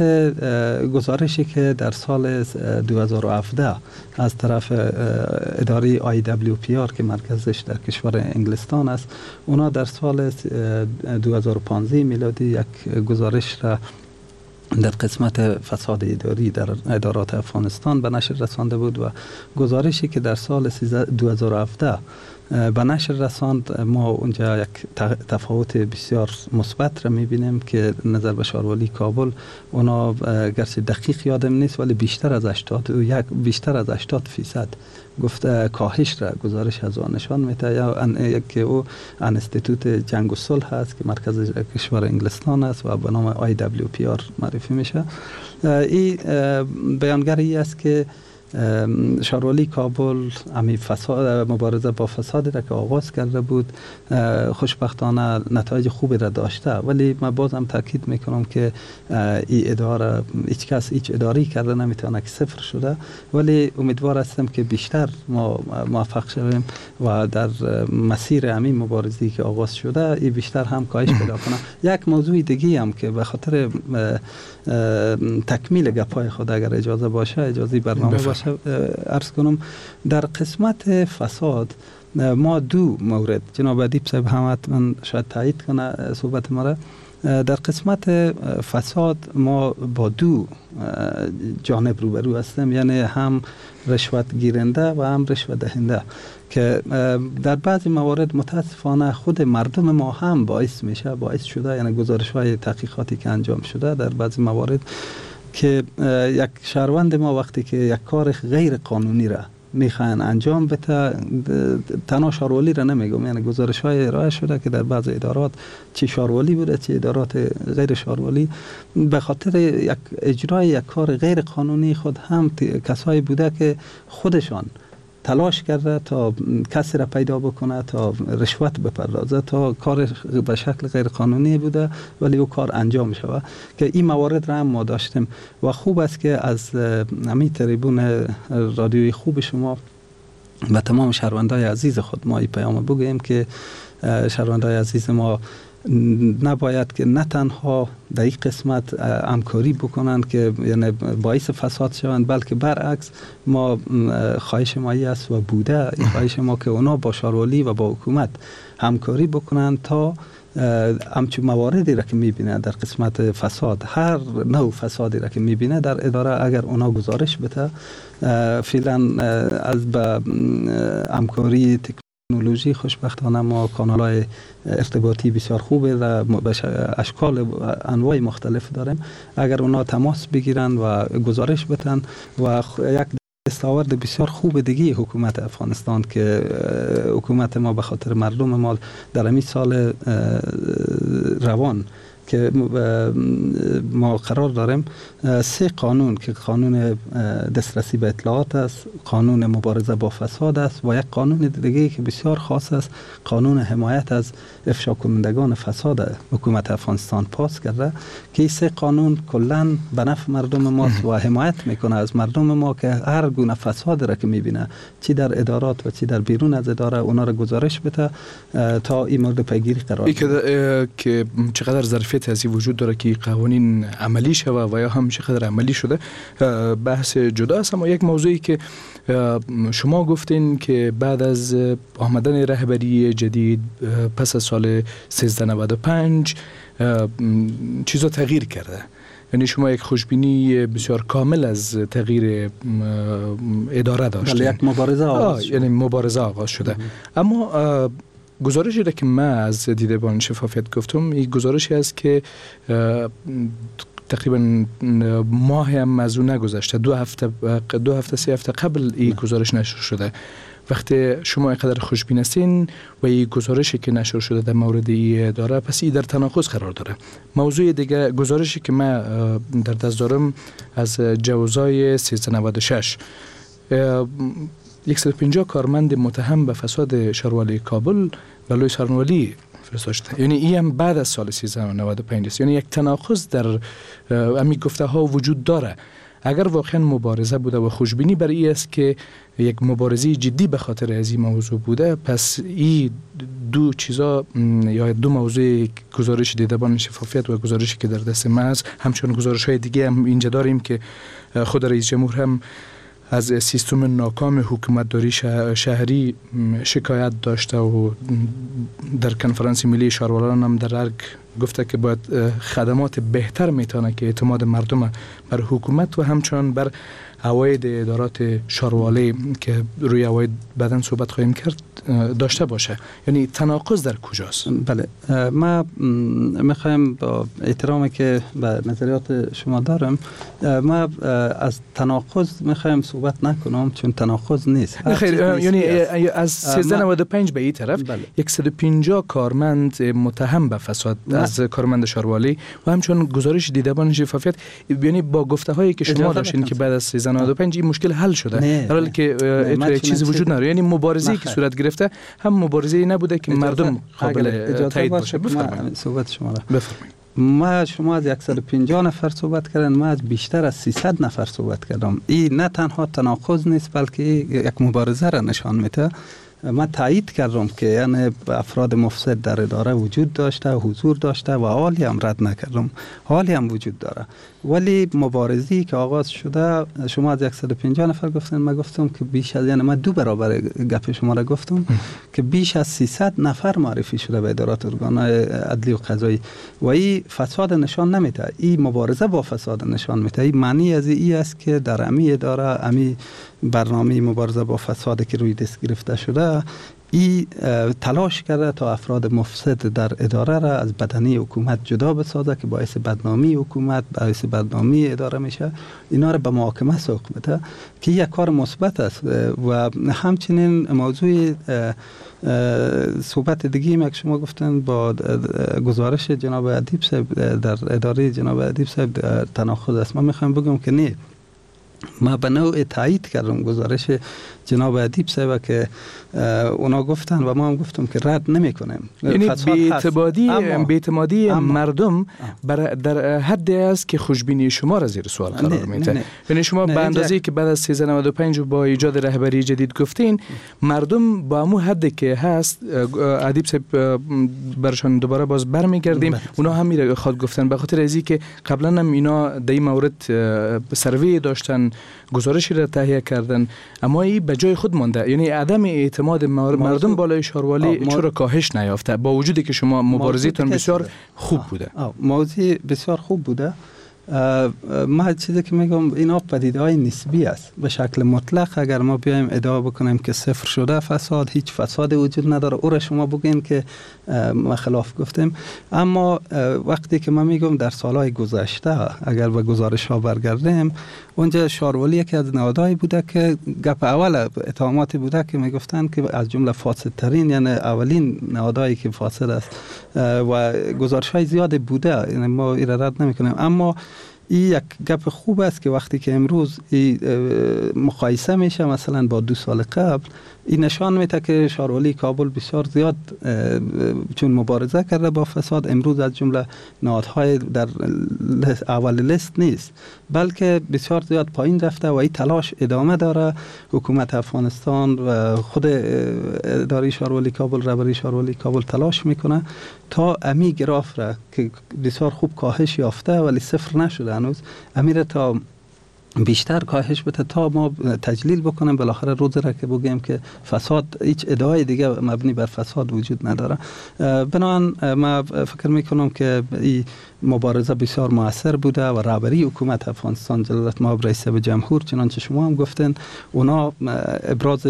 گزارشی که در سال دو هزار و هفده از طرف اداره آی دبلیو پی آر که مرکزش در کشور انگلستان است، اونا در سال دو هزار و پانزده میلادی یک گزارش را در قسمت فساد اداری در ادارات افغانستان به نشر رسانده بود و گزارشی که در سال دو هزار و هفده به نشر رساند ما اونجا یک تفاوت بسیار مثبت را میبینیم که نظر به شهرولی کابل اونا گرچه دقیق یادم نیست ولی بیشتر از هشتاد و یک بیشتر از هشتاد فیصد گفته کاهش را گزارش از آن نشان میده. یا که او انستیتوت جنگ و صلح هست که مرکز کشور انگلستان است و به نام آی دبلیو پی آر معرفی میشه. این بیانگری است که شهرولی کابل امی فساد مبارزه با فسادی را که آغاز کرده بود خوشبختانه نتایج خوبی را داشته، ولی من بازم تاکید میکنم که این اداره هیچ کس هیچ اداری کرده نمیتونه که صفر شده، ولی امیدوار هستم که بیشتر ما موفق شویم و در مسیر همین مبارزه‌ای که آغاز شده این بیشتر هم کاهش پیدا کنه. یک موضوع دیگه هم که به خاطر تکمیل گپای خود اگر اجازه باشه اجازه برنامه باشه عرض کنم، در قسمت فساد ما دو مورد جناب ادیب صاحب هم من شاید تایید کنه صحبت ما را، در قسمت فساد ما با دو جانب روبرو هستیم، یعنی هم رشوت گیرنده و هم رشوت دهنده که در بعضی موارد متاسفانه خود مردم ما هم باعث میشه باعث شده، یعنی گزارش های تحقیقاتی که انجام شده در بعضی موارد که یک شهروند ما وقتی که یک کار غیر قانونی را میخوان انجام بده، تنها شهرولی را نمیگم، یعنی گزارش های ارائه شده که در بعض ادارات چه شهرولی بوده چه ادارات غیر شهرولی به خاطر یک اجرای یک کار غیر قانونی خود هم کسایی بوده که خودشان تلاش کرده تا کسی را پیدا بکنه تا رشوت بپردازه تا کار به شکل غیر قانونی بوده ولی او کار انجام شود، که این موارد را هم ما داشتیم و خوب است که از همین تریبون رادیوی خوب شما به تمام شهروندای عزیز خود ما این پیام بگوییم که شهروندای عزیز ما نباید که نه تنها در این قسمت همکاری بکنند که یعنی باعث فساد شوند، بلکه برعکس ما خواهش ما است و بوده این خواهش ما که اونا با شهرولی و با حکومت همکاری بکنند تا همچون مواردی را که میبینه در قسمت فساد، هر نوع فسادی را که میبینه در اداره اگر اونا گزارش بده فعلا از به همکاری تکنولوژی خوشبختانه ما کانال‌های ارتباطی بسیار خوبه و اشکال انواع مختلف داریم، اگر اونا تماس بگیرن و گزارش بدن و یک دستاورد بسیار خوب دیگه حکومت افغانستان که حکومت ما به خاطر مردم ما در همین سال روان که ما قرار داریم سه قانون که قانون دسترسی به اطلاعات است، قانون مبارزه با فساد است و یک قانون دیگه که بسیار خاص است، قانون حمایت از افشا کنندگان فساد حکومت افغانستان پاس کرده که این سه قانون کلا به نفع مردم ماست و حمایت میکنه از مردم ما که هر گونه فساد را که میبینه چی در ادارات و چی در بیرون از اداره اونا را گزارش بده تا این مورد پیگیری قرار بده. که چقدر ظرفیت از وجود داره که قوانین عملی شود و یا هم چقدر عملی شده بحث جدا است. اما یک موضوعی که شما گفتین که بعد از آمدن رهبری جدید پس از سال سیزده نود و پنج چیزا تغییر کرده، یعنی شما یک خوشبینی بسیار کامل از تغییر اداره داشتین. یک مبارزه آغاز شده. یعنی مبارزه آغاز شده. اما گزارشی را که من از دیدبان شفافیت گفتم، این گزارشی است که تقریبا ماه هم از اون نگذشته، دو هفته دو هفته سه هفته قبل این گزارش نشر شده. وقتی شما اینقدر خوشبین هستین و این گزارشی که نشر شده در مورد این داره، پس این در تناقض قرار داره. موضوع دیگه گزارشی که من در دست دارم از جوزای سیزده نود و شش، صد و پنجاه کارمند متهم به فساد شاروالی کابل به لوی سارنوالی فرستاده. یعنی این هم بعد از سال سیزده نود و پنج است. یعنی یک تناقض در امی گفته ها وجود داره. اگر واقعا مبارزه بوده و خوشبینی برای این است که یک مبارزه جدی به خاطر از این موضوع بوده، پس این دو چیزا یا دو موضوع گزارش دیدبان شفافیت و گزارشی که در دست ما است، همچون گزارش های دیگه هم اینجا داریم که خود رئیس جمهور هم از سیستم ناکام حکومتداری شهری شکایت داشته و در کنفرانس ملی شاروالان هم در ارگ گفته که باید خدمات بهتر میتونه که اعتماد مردم بر حکومت و همچنان بر عواید ادارات شاروالی که روی عواید بعداً صحبت خواهیم کرد داشته باشه. یعنی تناقض در کجاست؟ بله، ما میخوایم با احترامی که به نظریات شما دارم، ما از تناقض میخوایم صحبت نکنم چون تناقض نیست. خیر، یعنی از سیزده نود و پنج به این طرف صد و پنجاه کارمند متهم به فساد از کارمند شاروالی و همچنان گزارش دیدبان شفافیت، یعنی با گفته هایی که شما داشتین که بعد از سیزده نود و پنج این مشکل حل شده، در حالی که یک چیزی وجود نداره. یعنی مبارزه‌ای که صورت گرفته هم مبارزه‌ای نبوده که مردم قابل تایید باشه. بفرمایید صحبت شما را. بفرمایید. ما شما از صد و پنجاه نفر صحبت کردن، ما از بیشتر از سیصد نفر صحبت کردم. این نه تنها تناقض نیست بلکه یک مبارزه را نشان میده. من تایید کردم که یعنی افراد مفسد در اداره وجود داشته، حضور داشته و حالی هم رد نکردم، حالی هم وجود داره. ولی مبارزی که آغاز شده، شما از صد و پنجاه نفر گفتن، من گفتم که بیش از، یعنی من دو برابر گپ شما را گفتم که بیش از سیصد نفر معرفی شده به ادارات ارگان‌های عدلی و قضایی و این فساد نشان نمیده، این مبارزه با فساد نشان میده. این معنی از این است که در امی اداره، امی برنامه مبارزه با فساد که روی دست گرفته شده، ای تلاش کرده تا افراد مفسد در اداره را از بدنه حکومت جدا بسازه که باعث بدنامی حکومت، باعث بدنامی اداره میشه. اینا را به محاکمه سوق میده که یک کار مثبت است. و همچنین موضوع صحبت دیگه که شما گفتن با گزارش جناب ادیب صاحب در اداره جناب ادیب صاحب تناقض است. من میخوام بگم که نه، ما به نوع تایید کردم گزارش جناب ادیب صاحب که اونا گفتن و ما هم گفتم که رد نمی کنیم. یعنی بی‌اعتمادی بی‌اعتمادی مردم در حد است که خوشبینی شما را زیر سوال قرار میده. یعنی شما به اندازه‌ای که بعد از سیزده نود و پنج با ایجاد رهبری جدید گفتین، مردم با همون حدی که هست، ادیب صاحب برشان دوباره باز برمیگردیم، اونا هم میره خود گفتن به خاطر ازی که قبلا هم اینا در این مورد سروی داشتن، گزارشی را تهیه کردن، اما این به جای خود مانده. یعنی عدم اعتماد مردم بالای شاروالی چرا کاهش نیافته با وجودی که شما مبارزیتون بسیار خوب بوده؟ موضوع بسیار خوب بوده ما چیزی که میگم اینا پدیده‌های نسبی است. به شکل مطلق اگر ما بیایم ادعا بکنیم که صفر شده فساد، هیچ فساد وجود نداره، او را شما بگین که ما خلاف گفتیم. اما وقتی که ما میگم در سالهای گذشته اگر به گزارش ها برگردیم، اونجا شارولی یکی از نهادهایی بوده که گپ اول اتهاماتی بوده که میگفتن که از جمله فاسدترین، یعنی اولین نهادهایی که فاسد است و گزارش های زیاد بوده، یعنی ما این را رد نمی کنیم. اما این یک گپ خوب است که وقتی که امروز مقایسه میشه مثلا با دو سال قبل، این نشان میده که شارولی کابل بسیار زیاد چون مبارزه کرده با فساد، امروز از جمله نهادهای در اول لیست نیست، بلکه بسیار زیاد پایین رفته و این تلاش ادامه داره. حکومت افغانستان و خود اداره شارولی کابل، رهبری شارولی کابل تلاش میکنه تا امی گراف را که بسیار خوب کاهش یافته ولی صفر نشده هنوز، امیر تا بیشتر کاهش بده تا ما تجلیل بکنیم بالاخره روز را که بگیم که فساد، هیچ ادعای دیگه مبنی بر فساد وجود نداره. بنابراین ما فکر میکنم که این مبارزه بسیار موثر بوده و رهبری حکومت افغانستان جلالت مآب رئیس جمهور چنانچه شما هم گفتین، اونا ابراز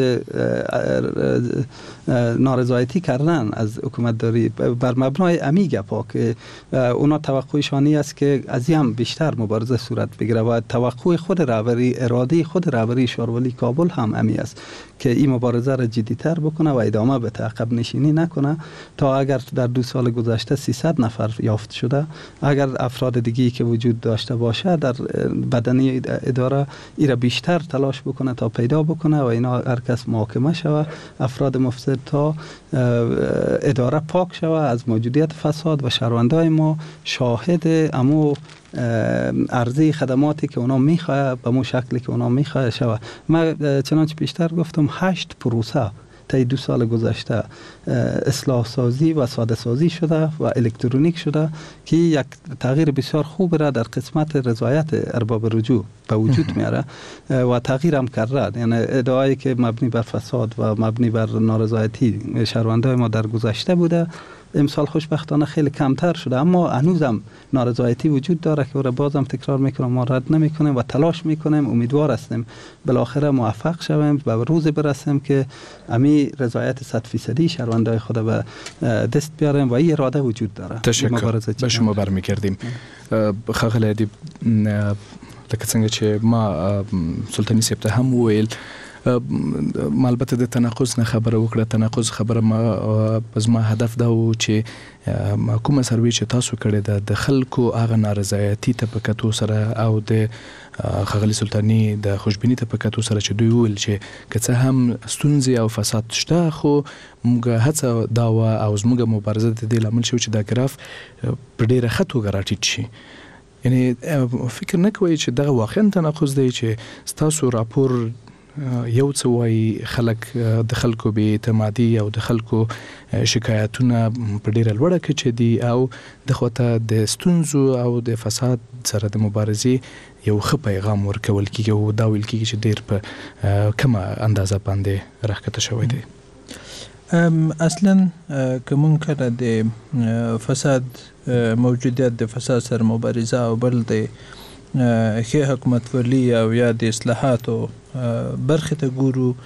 نارضایتی کردن از حکومت داری بر مبنای امی گپا که اونا توقعشانی است که از هم بیشتر مبارزه صورت بگیره و توقع خود رهبری اراده خود رهبری شارولی کابل هم امی است که این مبارزه را جدی‌تر بکنه و ادامه بده، عقب نشینی نکنه. تا اگر در دو سال گذشته سیصد نفر یافت شده، اگر افراد دیگی که وجود داشته باشه در بدنی اداره، ایرا بیشتر تلاش بکنه تا پیدا بکنه و اینا هر کس محاکمه شوه، افراد مفسد، تا اداره پاک شوه از موجودیت فساد و شهروندای ما شاهد امو عرضه خدماتی که اونا میخواه به مو شکلی که اونا میخواه شوه. ما چنانچه بیشتر گفتم هشت پروسه تا دو سال گذشته اصلاح سازی و ساده سازی شده و الکترونیک شده که یک تغییر بسیار خوب را در قسمت رضایت ارباب رجوع به وجود میاره و تغییر هم کرده. یعنی ادعایی که مبنی بر فساد و مبنی بر نارضایتی شهروندان ما در گذشته بوده، امسال خوشبختانه خیلی کمتر شده، اما هنوزم نارضایتی وجود داره که او را بازم تکرار میکنم ما رد نمیکنیم و تلاش میکنیم، امیدوار هستیم بالاخره موفق شویم و روز برسیم که امی رضایت صد فیصدی شهروندای خود به دست بیاریم و این اراده وجود داره. تشکر. به شما برمیگردیم. خاغلی ادیب، لکه څنګه چې ما سلطانی صاحب ته هم وویل، ما البته د تناقض نه خبره وکړه. تناقض خبره ما زما هدف دا و چې کومه سروي چې تاسو کړې ده د خلکو هغه نارضایتي ته په کتو سره او د ښاغلي سلطاني د خوشبیني ته په کتو سره چې دوی وویل چې که څه هم ستونزې او فساد شته، خو موږ هڅه دا وه او زموږ مبارزه د دې لامل شو چې دا ګراف په ډېره ښه توګه راټیټ شي. یعنی فکر نه کوئ چې دغه واقعا تناقض دی چې ستاسو راپور یو څه وایي خلک د خلکو بې اعتمادي او د خلکو شکایتونه په ډېره لوړه کچه دي او د خواته د ستونزو او د فساد سره د مبارزې یو ښه پیغام ورکول کېږي او دا ویل کېږي چې ډېر په کمه اندازه باندې راښکته شوی دی. اصلا که مونږ کله د فساد موجودیت د فساد سره مبارزه او بل د ښه حکومتولي او یا د اصلاحاتو برخې ته ګورو،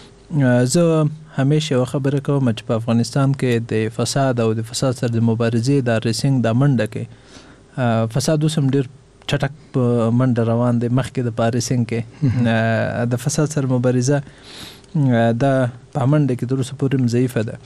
زه همیشه یو خبره کوم چې په افغانستان کې د فساد او د فساد سره د مبارزې د ریسینګ د منډه کې فساد اوس هم ډېر چټک په منډه روان دی. مخکې د پاریسینګ کې د فساد سره مبارزه دا په منډه کې تر اوسه پورې ضعیفه ده.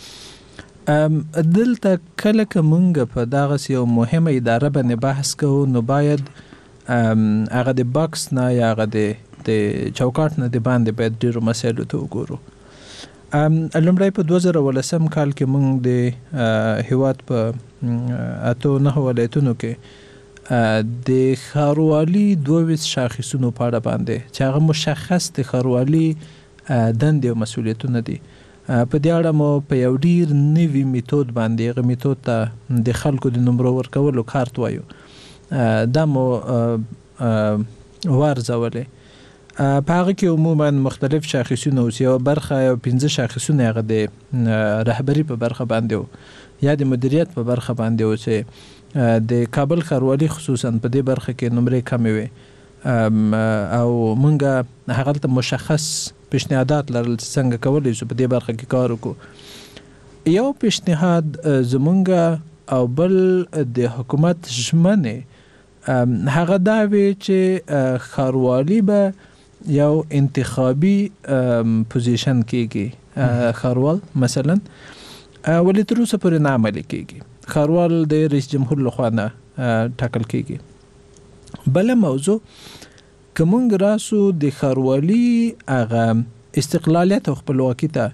دلته کله که مونږ په دغسې یو مهمه اداره باندې بحث کوو، نو باید هغه د باکس نه یا هغه د د چوکاټ نه د باندې باید ډېرو مسایلو ته وګورو. لومړی په دوه زره ولسم کال کې مونږ د هیواد په اتو نهه ولایتونو کې د ښاروالي دوه ویشت شاخصونو په اړه باندې چې هغه مشخص د ښاروالي دندې او مسؤلیتونه دي، په دې اړه مو په یو ډېر نوي میتود باندې، هغه میتود ته د خلکو د نمرو ورکولو کارت وایو، دا مو وارزولې. په هغه کې عموما مختلف شاخصونه اوس یو برخه یو پنځه شاخصونه هغه د رهبری په برخه باندې یا د مدیریت په برخه باندې او چې د کابل ښاروالي خصوصا په دې برخه کې نمرې کمې وي او مونږ هغه ته مشخص پیشنهادات لرل څنګه کولی شو په دې برخه کې کار وکړو. یو پیشنهاد زمونږ او بل د حکومت ژمنې هغه دا وی چې ښاروالي به یو انتخابي پوزیشن کېږي. ښاروال مثلا ولې تر اوسه پورې نه عملي کېږي، ښاروال د رئیس جمهور لخوا نه ټاکل کېږي. بله موضوع که مونږ راسو د ښاروالي هغه استقلالیت او خپلواکي ته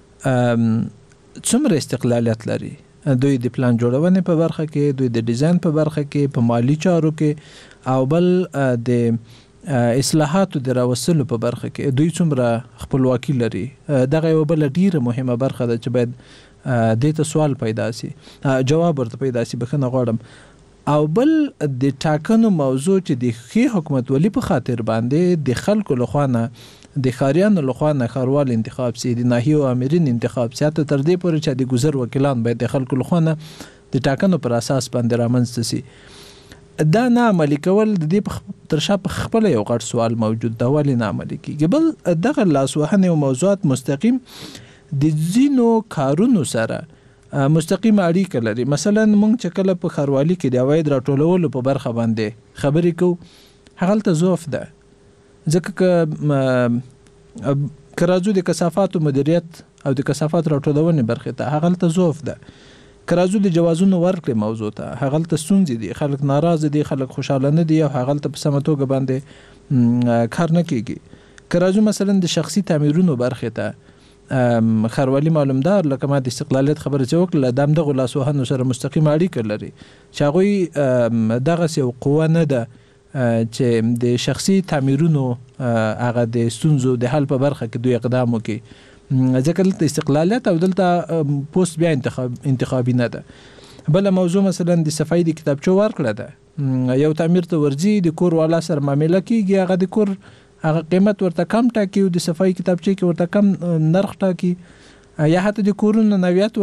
څومره استقلالیت لري، دوی د پلان جوړونې په برخه کې، دوی د ډیزاین په برخه کې، په مالی چارو کې او بل د اصلاحاتو د راوستلو په برخه کې دوی څومره خپلواکي لري. دغه یو بل ډیره مهمه برخه ده چې باید دې ته سوال پیدا سي، جواب ورته پیدا سي. بخښنه غواړم. او بل د ټاکنو موضوع چې د ښې حکومتولي په خاطر باندې د خلکو لخوا نه د ښاریانو لخوا نه ښاروال انتخاب سي، د ناحیو امرین انتخاب سي، حتی تر دې پورې چې د ګذر وکیلان باید د خلکو لخوا نه د ټاکنو پر اساس باندې رامنځته سي. دا نه عملي کول د دې تر شا په خپله یو غټ سوال موجود ده، ولې نه عملي کېږي. بل دغه لاسوهنې او موضوعات مستقیم د ځینو کارونو سره مستقیم اړیکه لري. مثلا مونږ چې کله په ښاروالي کې د عواید راټولولو په برخه باندې خبرې کوو، هغلته ضعف ده، ځکه که که راځو د کثافاتو مدیریت او د کثافات راټولونې برخې ته، هغلته ضعف ده. که راځو د جوازونو ورکړې موضوع ته، هغلته ستونزې دي، خلک ناراضه دي، خلک خوشحاله نه دي او هغلته په سمه توګه باندې کار نه کېږي. که راځو مثلا د شخصي تعمیرونو برخې ته، ښاروالي معلومدار لکه ما د استقلالیت خبره چې وکړله، د همدغو لاسوهنو سره مستقیم اړیکه لري چې هغوی دغسې یو قوه نه ده چې د شخصي تعمیرونو هغه د ستونزو د حل په برخه کې دوی اقدام وکړي، ځکه دلته استقلالیت او دلته پوست بیا انتخاب انتخابي نه ده. بله موضوع مثلا د صفایي د کتابچو ورکړه ده، یو تعمیر ته ورځي، د کور والا سره معامله کېږي، هغه د کور هغه قیمت ورته کم ټاکي او د صفایي کتابچې کې ورته کم نرخ ټاکي، یا حتی د کورونو نوعیت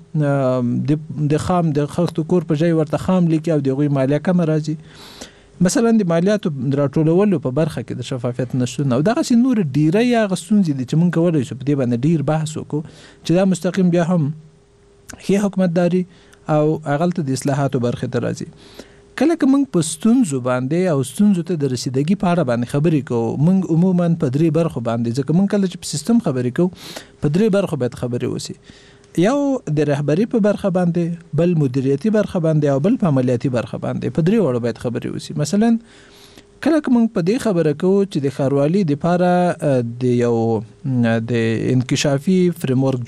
ورته د خام د خښتو کور په ځای ورته خام لیکي او د هغوی مالیه کمه راځي. مثلا د مالیاتو راټولولو په برخه کې د شفافیت نشتون او دغسې نور ډیری هغه ستونزې دي چې مونږ کولی شو په دې باندې ډیر بحث وکړو چې دا مستقیم بیا هم ښې حکومتداري او هغلته د اصلاحاتو برخې ته راځي. کله که موږ په ستونزو باندې او ستونزو ته د رسیدګي په اړه باندې خبرې کوو، موږ عموما په درې برخو باندې، ځکه موږ کله چې په سیستم خبرې کوو په درې برخو باید خبرې وسي. یو د رهبری په برخه باندې، بل مدیریتي برخه باندې او بل په عملیاتي برخه باندې، په درې وړو باید خبرې وسي. مثلا کله که موږ په دې خبره کوو چې د ښاروالي دپاره د یو د انکشافي فریم ورک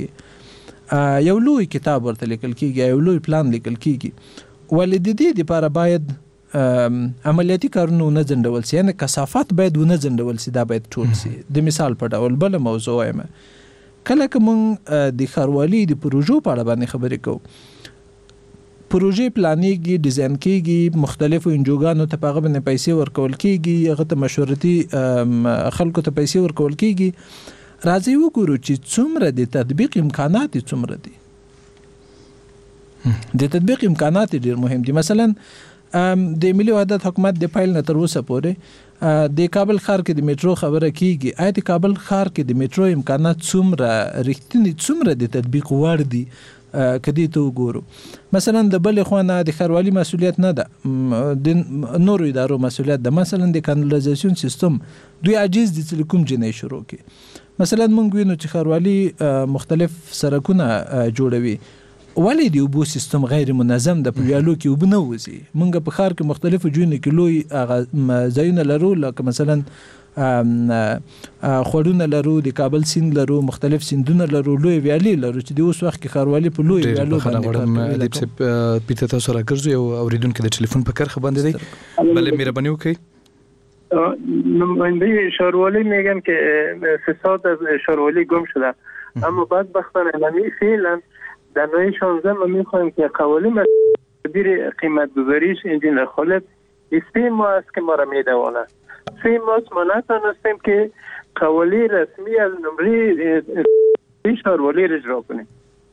جوړیږي، یو لوی کتاب ورته لیکل کېږي، یو لوی پلان لیکل کېږي، ولې د دې دپاره باید عملیاتي کارونه ونه ځنډول سي، یعنې کثافات باید ونه ځنډول سي، دا باید ټول سي. د مثال په ډول بله موضوع وایم، کله که موږ د ښاروالي د پروژو په اړه باندې خبرې کوو، پروژې پلانېږي، ډیزاین کېږي، مختلفو انجوګانو ته په هغه باندې پیسې ورکول کېږي، هغه ته مشورتي خلکو ته پیسې ورکول کېږي. راځئ وګورو چې څومره د تطبیق امکانات څومره دي. د تطبیق امکانات ډیر مهم دي. مثلا د ملي وحدت حکومت د پایل نه تر اوسه پورې د کابل ښار کې د میټرو خبره کیږي، آیا د کابل ښار کې د میټرو امکانات څومره رښتینی څومره د تطبیق وړ دي کدی ته وګورو. مثلا د بل خوانه د ښاروالي مسولیت نه ده، د نورو ادارو مسولیت ده. مثلا د کانالیزاسیون سیستم دوی عاجز دي چې کوم جنې شروع کړي. مثلا مونږ وینو چې ښاروالي مختلف سړکونه جوړوي، ولې د اوبو سیستم غیر منظم د په ویالو کې اوبه نه وځي. مونږ په ښار کې مختلفو ځایونو کې لوی ځایونه لرو، لکه مثلا خوړونه لرو، د کابل سیند لرو، مختلف سیندونه لرو، لوی ویالې لرو چې د اوس وخت کې ښاروالي په لوی ویالو باندې کار کوي. پیته تاسو راګرځو یو اوریدونکو د ټلیفون په کرخه باندې دی، بله مهرباني وکړئ. نماینده ښاروالي میگن که فساد از ښاروالي گم شده، اما بدبختانه الان فعلا در نوع شانزده ما میخوایم که قوانین مدیر قیمت گذاریش انجینر خالد اسپی ما است که ما را میدواند. سه ماه ما نتونستیم که قوالی رسمی از نمره شاروالی را اجرا کنیم.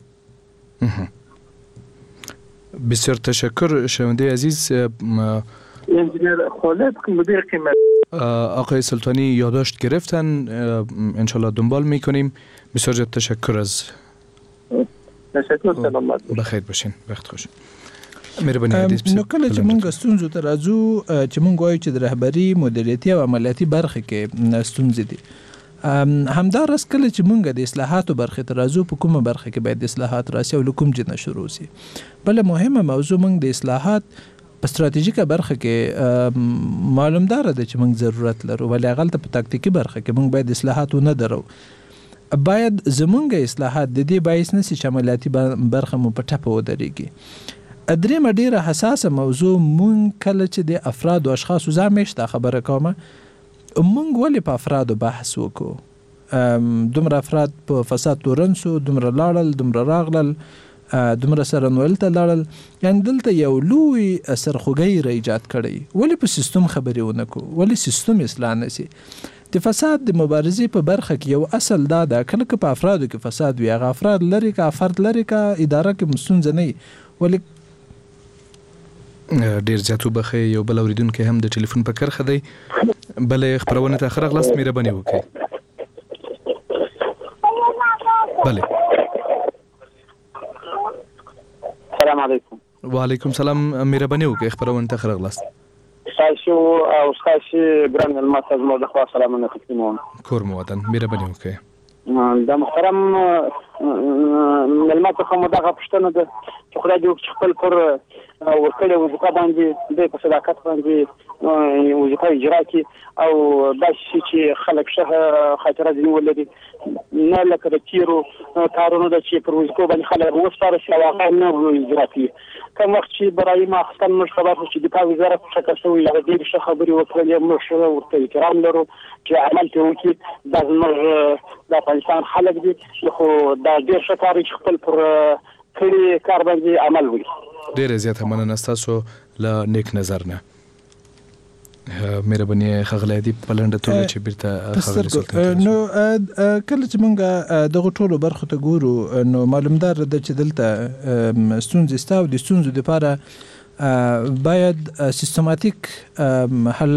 بسیار تشکر شنونده عزیز. انجینر خالد مدیر قیمت آقای سلطانی یادداشت گرفتن، انشالله دنبال میکنیم. بسیار زیاد تشکر از تشکر. سلامت بخیر باشین، وقت خوش. مهرباني حدیث نو کله چې موږ ستونزو ته راځو چې موږ وایو چې د رهبري مدیریتي او عملیاتي برخه کې ستونزې دي، همداراز کله چې موږ د اصلاحاتو برخه ته راځو په کومه برخه کې باید اصلاحات راسي او کوم جنه شروع سي. بل مهمه موضوع موږ د اصلاحات په ستراتیژیکه برخه کې معلوم دار ده چې موږ ضرورت لرو، ولې غلطه په تاکتیکي برخه کې موږ باید اصلاحات نه درو. باید زمونږ اصلاحات د دې باعث نشي چې عملیاتي برخه مو په ټپه ودرېږي. درېمه ډیره حساسه موضوع مونږ کله چې د افراد او اشخاصو زمیشته خبره کومه، مونږ ولې په افرادو بحث وکړو؟ دومره افراد په فساد تورن سو، دومره لاړل، دومره راغلل، دومره سره نویل ته لاړل، یعنی دلته یو لوی سرخوږی را ایجاد کړی. ولې په سیستم خبرې ونه کړو؟ ولې سیستم اصلاح نشي؟ د فساد د مبارزې په برخه کې یو اصل دا ده، کله که په افرادو کې فساد وي، هغه افراد لري که فرد لري که اداره کې ستونزه نه وي. ولې ډیر زیات وبخې. یو بل اوریدونکو هم د ټلیفون په کرخه دی. بلې خبرونه ته اخر غلاست مهرباني وکړئ. بله. السلام علیکم. وعلیکم سلام. مهرباني وکړئ خبرونه ته اخر غلاست. تاسو او تاسو ګران الماس از مو د خوا سلامونه کوم. کور مو وطن. مهرباني وکړئ. د محترم ملمت خو مدغه پښتنه ده چې خدای دې خپل پر ورکړي وظیفه باندې د په صداقت باندې وظیفه اجرا کړي او دا چې خلک شه خاطره دي ولري، نه لکه د تیرو کارونو د چې پر وظیفه باندې خلک وسپاره شي او هغه نه اجرا کړي. کوم وخت چې برای ما خپل مشتبه چې د پاوی وزارت څخه شوی هغه دې شه خبري وکړي، موږ شو ورته احترام لرو چې عمل ته وکړي. دا موږ د افغانستان خلک دي خو دا ډېر ښه کار چې خپل پر کړي کار باندې عمل وکړي. ډېر زیات مننه ستاسو له نیک نظر نه. مهرباني خغلی دی په لنډه توګه چې بیرته خغلی سلطان. نو کله چې موږ دغه ټولو برخو ته ګورو نو معلومدار ده چې دلته ستونزې شته او د ستونزو دپاره باید سیستماتیک حل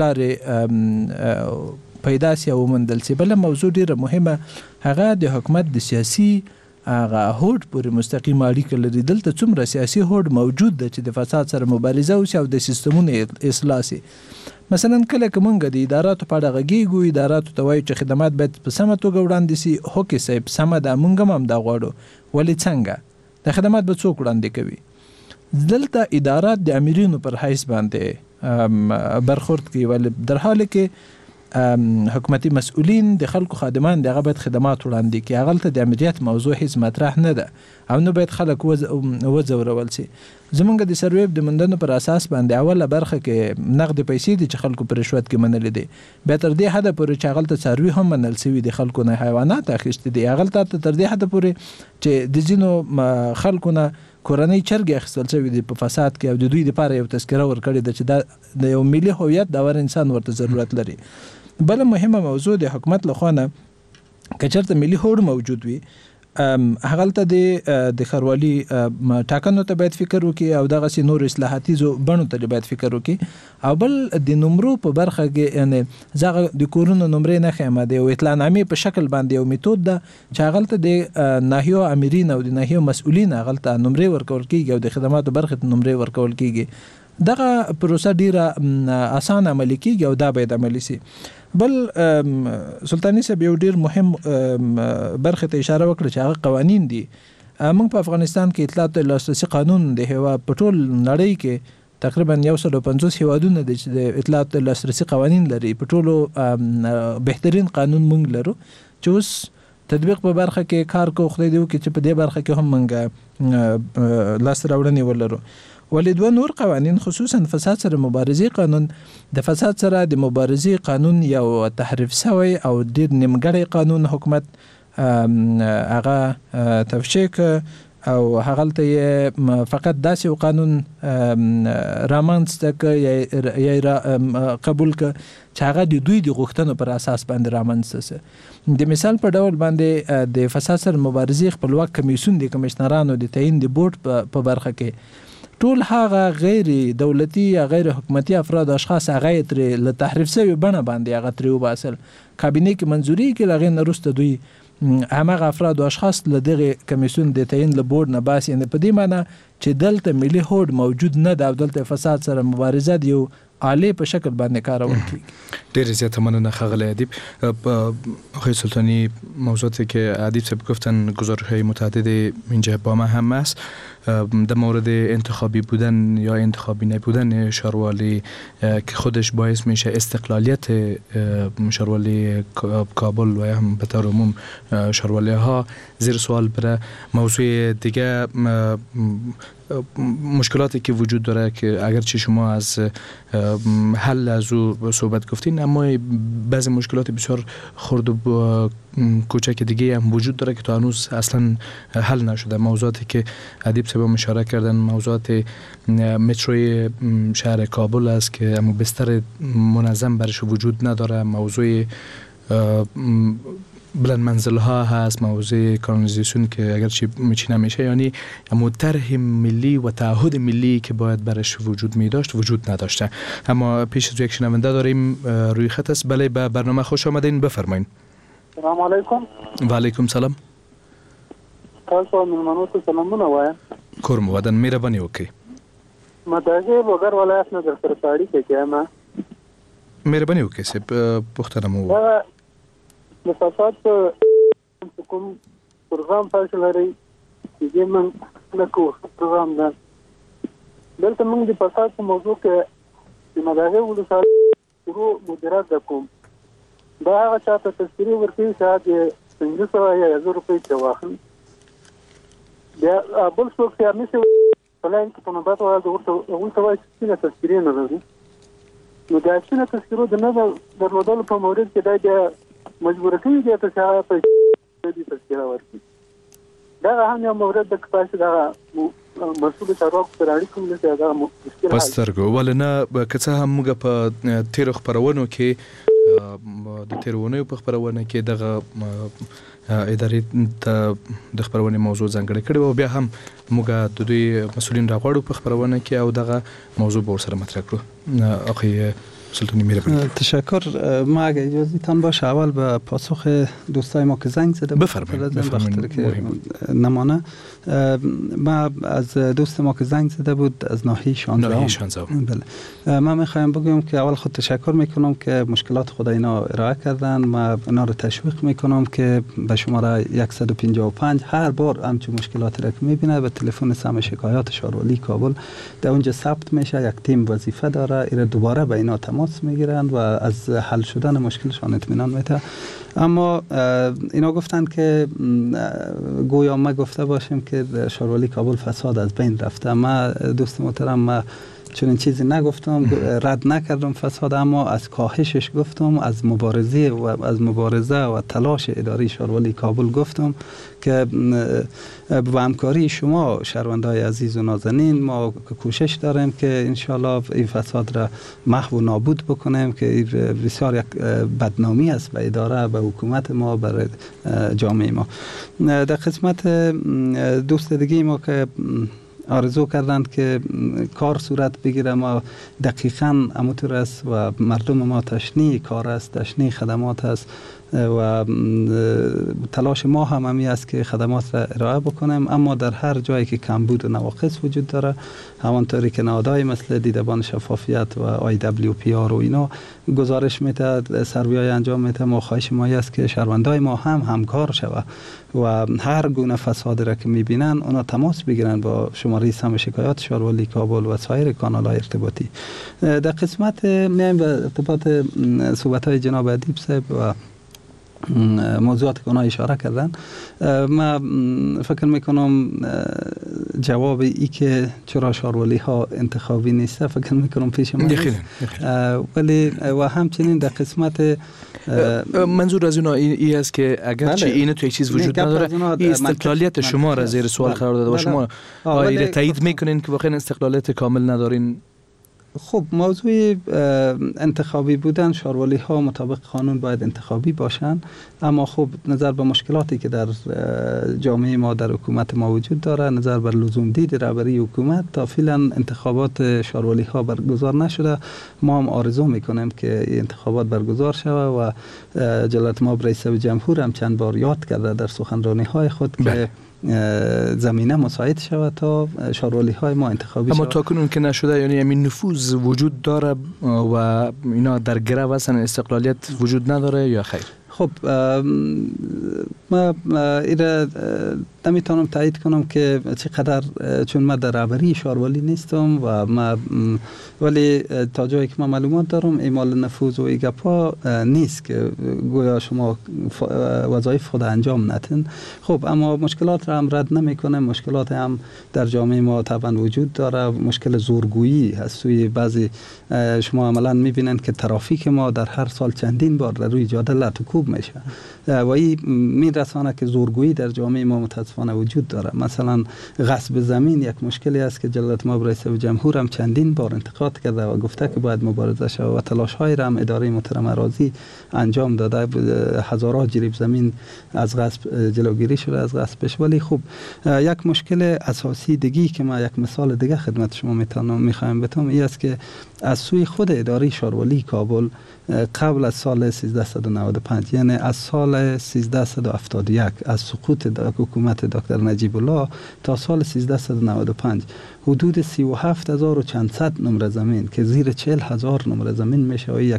لارې پیدا سي او وموندل سي. بله موضوع ډیره مهمه هغه د حکومت د سیاسي هغه هوډ پورې مستقیم اړیکه لري. دلته څومره سیاسي هوډ موجود ده چې د فساد سره مبارزه وشي او د سیستمونو اصلاح سي. مثلا کله که موږ د اداراتو په اړه غږیږو، اداراتو ته وایو چې خدمات باید په سمه توګه وړاندې سي، هوکې صاحب سمه ده، موږ هم دا غواړو، ولې څنګه د خدمات به څوک وړاندې کوي؟ دلته ادارات د امیرینو پر حیث باندې برخورد کوي، ولې در حال کې حکومتي مسؤلین د خلکو خادمان دغه باید خدمات وړاندې کړي. هغه ته د امنیت موضوع هیڅ مطرح نه ده او نه باید خلک وځورول سي. زمونږ د سروې د موندنو پر اساس باندې اوله برخه کې نقد پیسې دي چې خلکو پر رشوت کې منلې دي، بیا تر دې حده پورې چې هغه ته څاروي هم منل سوي دي، خلکو نه حیوانات اخیستي دي، هغه ته تر دې حده پورې چې د ځینو خلکو نه کورنۍ چرګې اخیستل شوي دي په فساد کې او د دوی لپاره یو تذکره ورکړې ده چې دا د یو ملي هویت داور انسان ورته ضرورت لري. بل مهمه موضوع د حکومت لخوا نه که چېرته ملي هوډ موجود وي هغلته د د ښاروالي ټاکنو ته باید فکر وکړي او دغسې نور اصلاحاتیزو بڼو ته باید فکر وکړي. او بل د نمرو په برخه کې یعنې زه هغه د کورونو نمرې نه ښیم، د یو اطلاعنامې په شکل باندې یو میتود ده چې هغلته د ناحیو امرین او د ناحیو مسؤلین هغلته نمرې ورکول کېږي او د خدماتو برخې ته نمرې ورکول کېږي. دغه پروسه ډیره اسانه عملي کېږي او دا باید عملي سي. بل سلطانی صاحب یو ډیر مهم برخه ته اشاره وکړه چې هغه قوانین دي. موږ په افغانستان کې اطلاعات او لاسرسي قانون د هوا په ټول نړۍ کې تقریبا یو سل او پنځوس هیوادونه دي چې د اطلاعات او لاسرسي قوانین لري. په ټولو بهترین قانون موږ لرو چې اوس تطبیق په برخه کې کار کوو. خدای دې وکړي چې په دې برخه کې هم موږ لاس راوړنې ولرو. ولې دوه نور قوانین خصوصا فساد سره مبارزې قانون، د فساد سره د مبارزې قانون یو تحریف شوی او ډیر نیمګړی قانون حکومت هغه تفشیک او هغلته فقط داسې قانون رامنځته ک یا قبول ک چې هغه د دوی د غوښتنو پر اساس باندې رامنځته سي. د مثال په ډول باندې د فساد سره مبارزې خپلواک کمیسیون د کمشنرانو د تعیین د بورډ په برخه کې ټول هغه غیر دولتي یا غیر حکومتي افراد او اشخاص هغه تر له تحریف شوی بڼه باندې هغه تر وباسل کابینه کې منځوري کې لغې نرسته دوی همغه افراد او اشخاص له دغه کمیسیون د تعیین له بورډ نه باسي. نه په دې معنی چې دلته ملي هوډ موجود نه د دلته فساد سره مبارزه دی او عالی په شکل باندې کارول کیږي. ډیر زیات مننه خغل ادیب. آقای سلطانی موضوعاتی که ادیب صاحب گفتن گزارش‌های متعدد اینجا با ما هم است در مورد انتخابی بودن یا انتخابی نبودن شاروالی که خودش باعث میشه استقلالیت شاروالی کابل و هم به طور عموم شاروالی ها زیر سوال بره. موضوع دیگه مشکلاتی که وجود داره که اگرچه شما از حل از او صحبت گفتین اما بعضی مشکلات بسیار خرد و کوچک دیگه هم وجود داره که تا هنوز اصلا حل نشده. موضوعاتی که ادیب صاحب اشاره کردن موضوعات متروی شهر کابل است که اما بستر منظم برش وجود نداره. موضوع بلند منزل ها هست، موضوع کانالیزاسیون که اگرچه میچینه میشه یعنی اما طرح ملی و تعهد ملی که باید برش وجود می داشت وجود نداشته. اما پیش از یک شنونده داریم روی خط است. بله به برنامه خوش آمدین، بفرمایید. سلام علیکم. و علیکم سلام. تاسو ملمنو ته سلامونه وایم. کورم ودان مهرباني وکړئ. مداګه وګر ولایت نه در سره ساړي کې کېما. مهرباني وکړئ سه پښتنه مو. د فساد په کوم پروګرام تاسو لري چې من نه کو پروګرام ده. دلته موږ د فساد په موضوع کې د مداګه ولایت ورو مدیریت کوم. دا هغه چاته تذکری ورکړي چې د پنځه سوه یا زر روپۍ ته واخلي. بیا بل څوک چې همیشه پلان کې په نوبت وایي ورته ورته وایي چې تذکری نه لري. نو دا چې تذکرو د نه درلودلو په مورد کې دا د مجبور کوي چې تاسو په دې تذکره ورکړي. دا هم یو مورد د کپاسي دا مسؤل چارواکو سره اړیکه لري. دا مشکل پسترګو ولنه کڅه هم موږ په تیر خبرونو کې د تیرونې په خبرونه کې دغه ادارې د خبرونه موضوع ځانګړی کړي او بیا هم موږ د دوی مسؤلین راغړو په خبرونه کې او دغه موضوع به سره مطرح کړو. آقای سلطانی میربانی تشکر. ما اگه اجازهتان باشه اول به پاسخ دوستای ما که زنگ زده بفرمایید که نمانه. ما از دوست ما که زنگ زده بود از ناحیه شانزده. بله. من میخوایم بگم که اول خود تشکر میکنم که مشکلات خود اینا ارائه کردن. ما اینا رو تشویق میکنم که به شماره صد و پنجاه و پنج هر بار همچون مشکلات را که میبینه به تلفن سم شکایات شاروالی کابل در اونجا ثبت میشه. یک تیم وظیفه داره اینا دوباره به اینا تماس میگیرند و از حل شدن مشکلشان اطمینان میده. اما اینا گفتن که گویا ما گفته باشیم که شاروالی کابل فساد از بین رفته. ما دوست محترم ما چنین چیزی نگفتم، رد نکردم فساد، اما از کاهشش گفتم، از مبارزه و از مبارزه و تلاش اداری شاروالی کابل گفتم که با همکاری شما شهروندای عزیز و نازنین ما کوشش داریم که انشالله این فساد را محو و نابود بکنیم که بسیار یک بدنامی است به اداره، به حکومت ما، برای جامعه ما. در قسمت دوست دیگه ما که آرزو کردند که کار صورت بگیره، ما دقیقاً همونطور است و مردم ما تشنه کار است، تشنه خدمات است و تلاش ما هم همی است که خدمات را ارائه بکنیم. اما در هر جایی که کمبود و نواقص وجود داره، همانطوری که نهادهای مثل دیدبان شفافیت و آی دبلیو پی آر و اینا گزارش میده، سروی‌های انجام میده، ما خواهش ما است که شهروندای ما هم همکار شود و هر گونه فساد را که میبینن اونا تماس بگیرن با شماره سم شکایات شاروالی کابل و سایر کانال‌های ارتباطی. در قسمت میایم به ارتباط صحبت‌های جناب ادیب صاحب و موضوعات که اونا اشاره کردن. من فکر میکنم جواب ای که چرا شاروالی ها انتخابی نیست فکر میکنم پیش ما نیست، ولی و همچنین در قسمت منظور از اونا این است که اگر چه این تو یک چیز وجود نداره، این استقلالیت شما را زیر سوال قرار داده و شما آیا تایید میکنین که واقعا استقلالیت کامل ندارین؟ خب موضوع انتخابی بودن شاروالی ها مطابق قانون باید انتخابی باشن، اما خب نظر به مشکلاتی که در جامعه ما در حکومت ما وجود داره، نظر بر لزوم دید رهبری حکومت تا فعلا انتخابات شاروالی ها برگزار نشده. ما هم آرزو میکنیم که انتخابات برگزار شود و جلالت مآب رئیس جمهور هم چند بار یاد کرده در سخنرانی های خود که زمینه مساعد شود تا شاروالی های ما انتخابی شود. اما تا کنون که نشده، یعنی همین نفوذ وجود داره و اینا در گره واسن استقلالیت وجود نداره یا خیر؟ خب ما ایره نمیتونم تایید کنم که چقدر، چون من در رهبری شاروالی نیستم و ما ولی تا جایی که ما معلومات دارم ایمال نفوذ و ایگپا نیست که گویا شما وظایف خود انجام ندین. خب اما مشکلات را هم رد نمی کنم، مشکلات هم در جامعه ما طبعا وجود داره. مشکل زورگویی هست سوی بعضی، شما عملا میبینن که ترافیک ما در هر سال چندین بار در روی جاده لطوکوب میشه و این میرسانه که زورگویی در جامعه ما متاسفانه وجود داره. مثلا غصب زمین یک مشکلی است که جلالت مآب رئیس جمهور هم چندین بار انتقاد کرده و گفته که باید مبارزه شود و تلاش های را هم اداره محترم اراضی انجام داده. هزارها جریب زمین از غصب جلوگیری شده از غصبش. ولی خب یک مشکل اساسی دیگه که ما یک مثال دیگه خدمت شما میتونم میخوایم بتم این است که از سوی خود اداره شاروالی کابل قبل از سال سیزده نود و پنج، یعنی از سال سیزده هفتاد و یک، از سقوط حکومت دکتر نجیب الله تا سال سیزده نود و پنج، حدود سی و هفت هزار و چند صد نمره زمین که زیر چهل هزار نمره زمین میشه و یک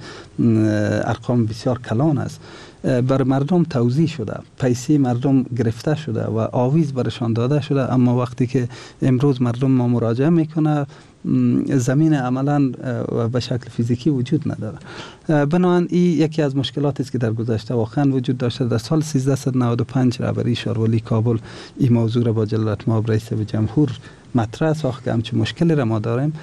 ارقام بسیار کلان است بر مردم توزیع شده، پیسه مردم گرفته شده و آویز برشان داده شده. اما وقتی که امروز مردم ما مراجعه میکنه زمین عملا به شکل فیزیکی وجود نداره. بنابراین این یکی از مشکلاتی است که در گذشته واقعا وجود داشته. در سال سیزده نود و پنج رهبری شاروالی کابل این موضوع را با جلالت مآب رئیس جمهور مطرح ساخت که همچون مشکلی را ما داریم.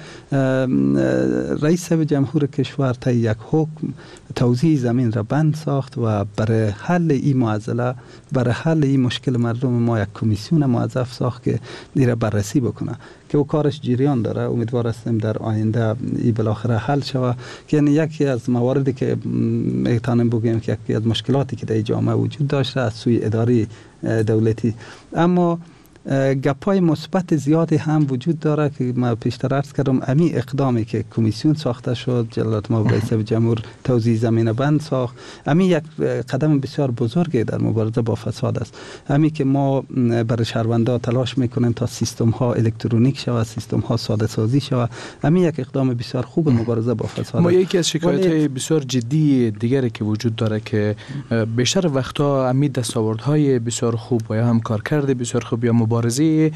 رئیس جمهور کشور تا یک حکم توزیع زمین را بند ساخت و برای حل این معضله، برای حل این مشکل مردم ما یک کمیسیون موظف ساخت که این را بررسی بکنه که او کارش جریان داره. امیدوار هستیم در آینده این بالاخره حل شود. که یعنی یکی از مواردی که میتونیم بگیم که یکی از مشکلاتی که در جامعه وجود داشته از سوی اداره دولتی. اما گپای مثبت زیادی هم وجود داره که ما پیشتر عرض کردم. امی اقدامی که کمیسیون ساخته شد، جلالت مآب رئیس جمهور توزیع زمین بند ساخت، امی یک قدم بسیار بزرگی در مبارزه با فساد است. امی که ما برای شهروندان تلاش میکنیم تا سیستم ها الکترونیک شود، سیستم ها ساده سازی شود، امی یک اقدام بسیار خوب مبارزه با فساد. ما یکی از شکایت های بسیار جدی دیگری که وجود داره که بیشتر وقتا امی دستاوردهای بسیار خوب و یا هم کارکرد بسیار خوب یا مبارزه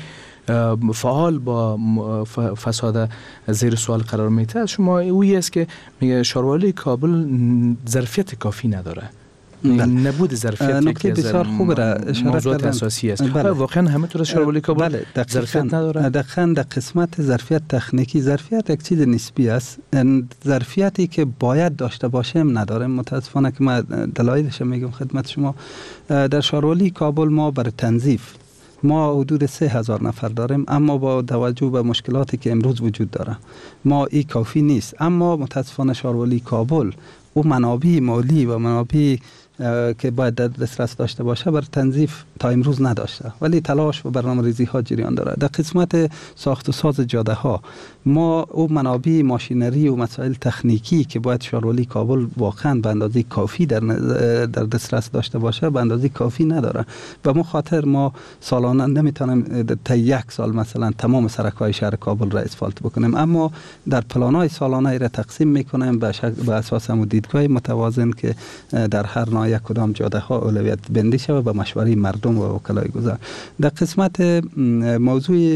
فعال با فساد زیر سوال قرار میده. شما اویی است که میگه شاروالی کابل ظرفیت کافی نداره. نبود ظرفیت نکته بسیار خوب را اشاره موضوعات اساسی است. بله. واقعا همه طور شاروالی کابل بله. ظرفیت نداره. دقیقاً در قسمت ظرفیت تکنیکی، ظرفیت یک چیز نسبی است. ظرفیتی که باید داشته باشیم نداریم. متاسفانه که ما دلایلش میگم خدمت شما. در شاروالی کابل ما برای تنظیف ما حدود سه هزار نفر داریم، اما با توجه به مشکلاتی که امروز وجود داره ما این کافی نیست. اما متاسفانه شاروالی کابل او منابع مالی و منابع که باید در دسترس داشته باشه بر تنظیف تا امروز نداشته، ولی تلاش و برنامه‌ریزی ها جریان داره. در قسمت ساخت و ساز جاده ها ما او منابع ماشینری و مسائل تکنیکی که باید شاروالی کابل واقعا به اندازه کافی در در دسترس داشته باشه به اندازه کافی نداره. به مو خاطر ما سالانه نمیتونیم تا یک سال مثلا تمام سرک‌های شهر کابل را اسفالت بکنیم، اما در پلان‌های سالانه را تقسیم میکنیم به به اساس هم دیدگاه متوازن که در هر ناحیه کدام جاده ها اولویت بندی شود به مشوره مردم و وکلای گذار. در قسمت موضوع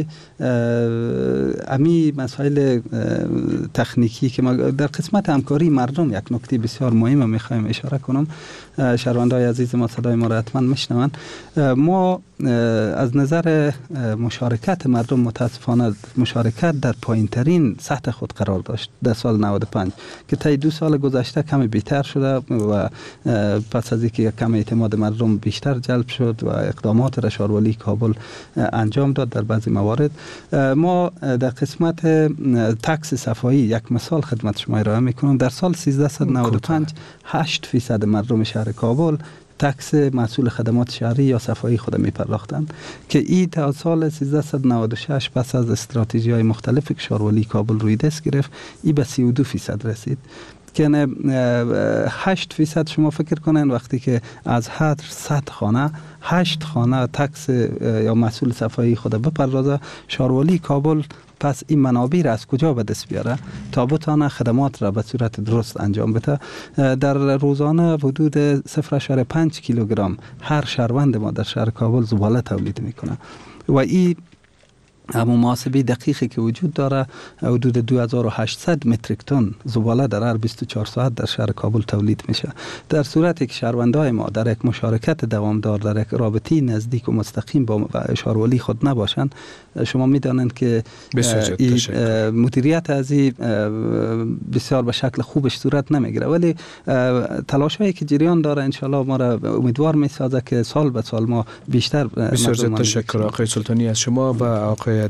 امی مسائل تکنیکی که ما در قسمت همکاری مردم یک نکته بسیار مهم میخوایم اشاره کنم. شهروندای عزیز ما صدای ما را حتما میشنوند. ما از نظر مشارکت مردم متاسفانه مشارکت در پایینترین سطح خود قرار داشت در سال نود و پنج که تا دو سال گذشته کمی بیشتر شده و پس از اینکه کم اعتماد مردم بیشتر جلب شد و اقدامات را شارولی کابل انجام داد در بعضی موارد. ما در قسمت تکس صفایی یک مثال خدمت شما ارائه میکنم. در سال سیزده نود و پنج هشت فیصد مردم شهر کابل تکس مسئول خدمات شهری یا صفایی خود می پرداختند که این تا سال سیزده نود و شش پس از استراتژی های مختلف که شارولی کابل روی دست گرفت این به سی و دو فیصد رسید که هشت فیصد شما فکر کنین وقتی که از هر صد خانه هشت خانه تکس یا مسئول صفایی خود بپردازه، شارولی کابل پس این منابع را از کجا به دست بیاره تا بتانه خدمات را به صورت درست انجام بده؟ در روزانه حدود صفر ممیز پنج کیلوگرم هر شهروند ما در شهر کابل زباله تولید میکنه و این اما محاسبه دقیقی که وجود داره حدود دو هزار و هشتصد متریک تن زباله در هر بیست و چهار ساعت در شهر کابل تولید میشه. در صورتی که شهروندان ما در یک مشارکت دوامدار در یک رابطه نزدیک و مستقیم با شارولی خود نباشند، شما میدانند که مدیریت از این بسیار به شکل خوبش صورت نمیگیره. ولی تلاش هایی که جریان داره انشالله ما را امیدوار میسازه که سال به سال ما بیشتر. بسیار زیاد تشکر آقای سلطانی از شما و آقای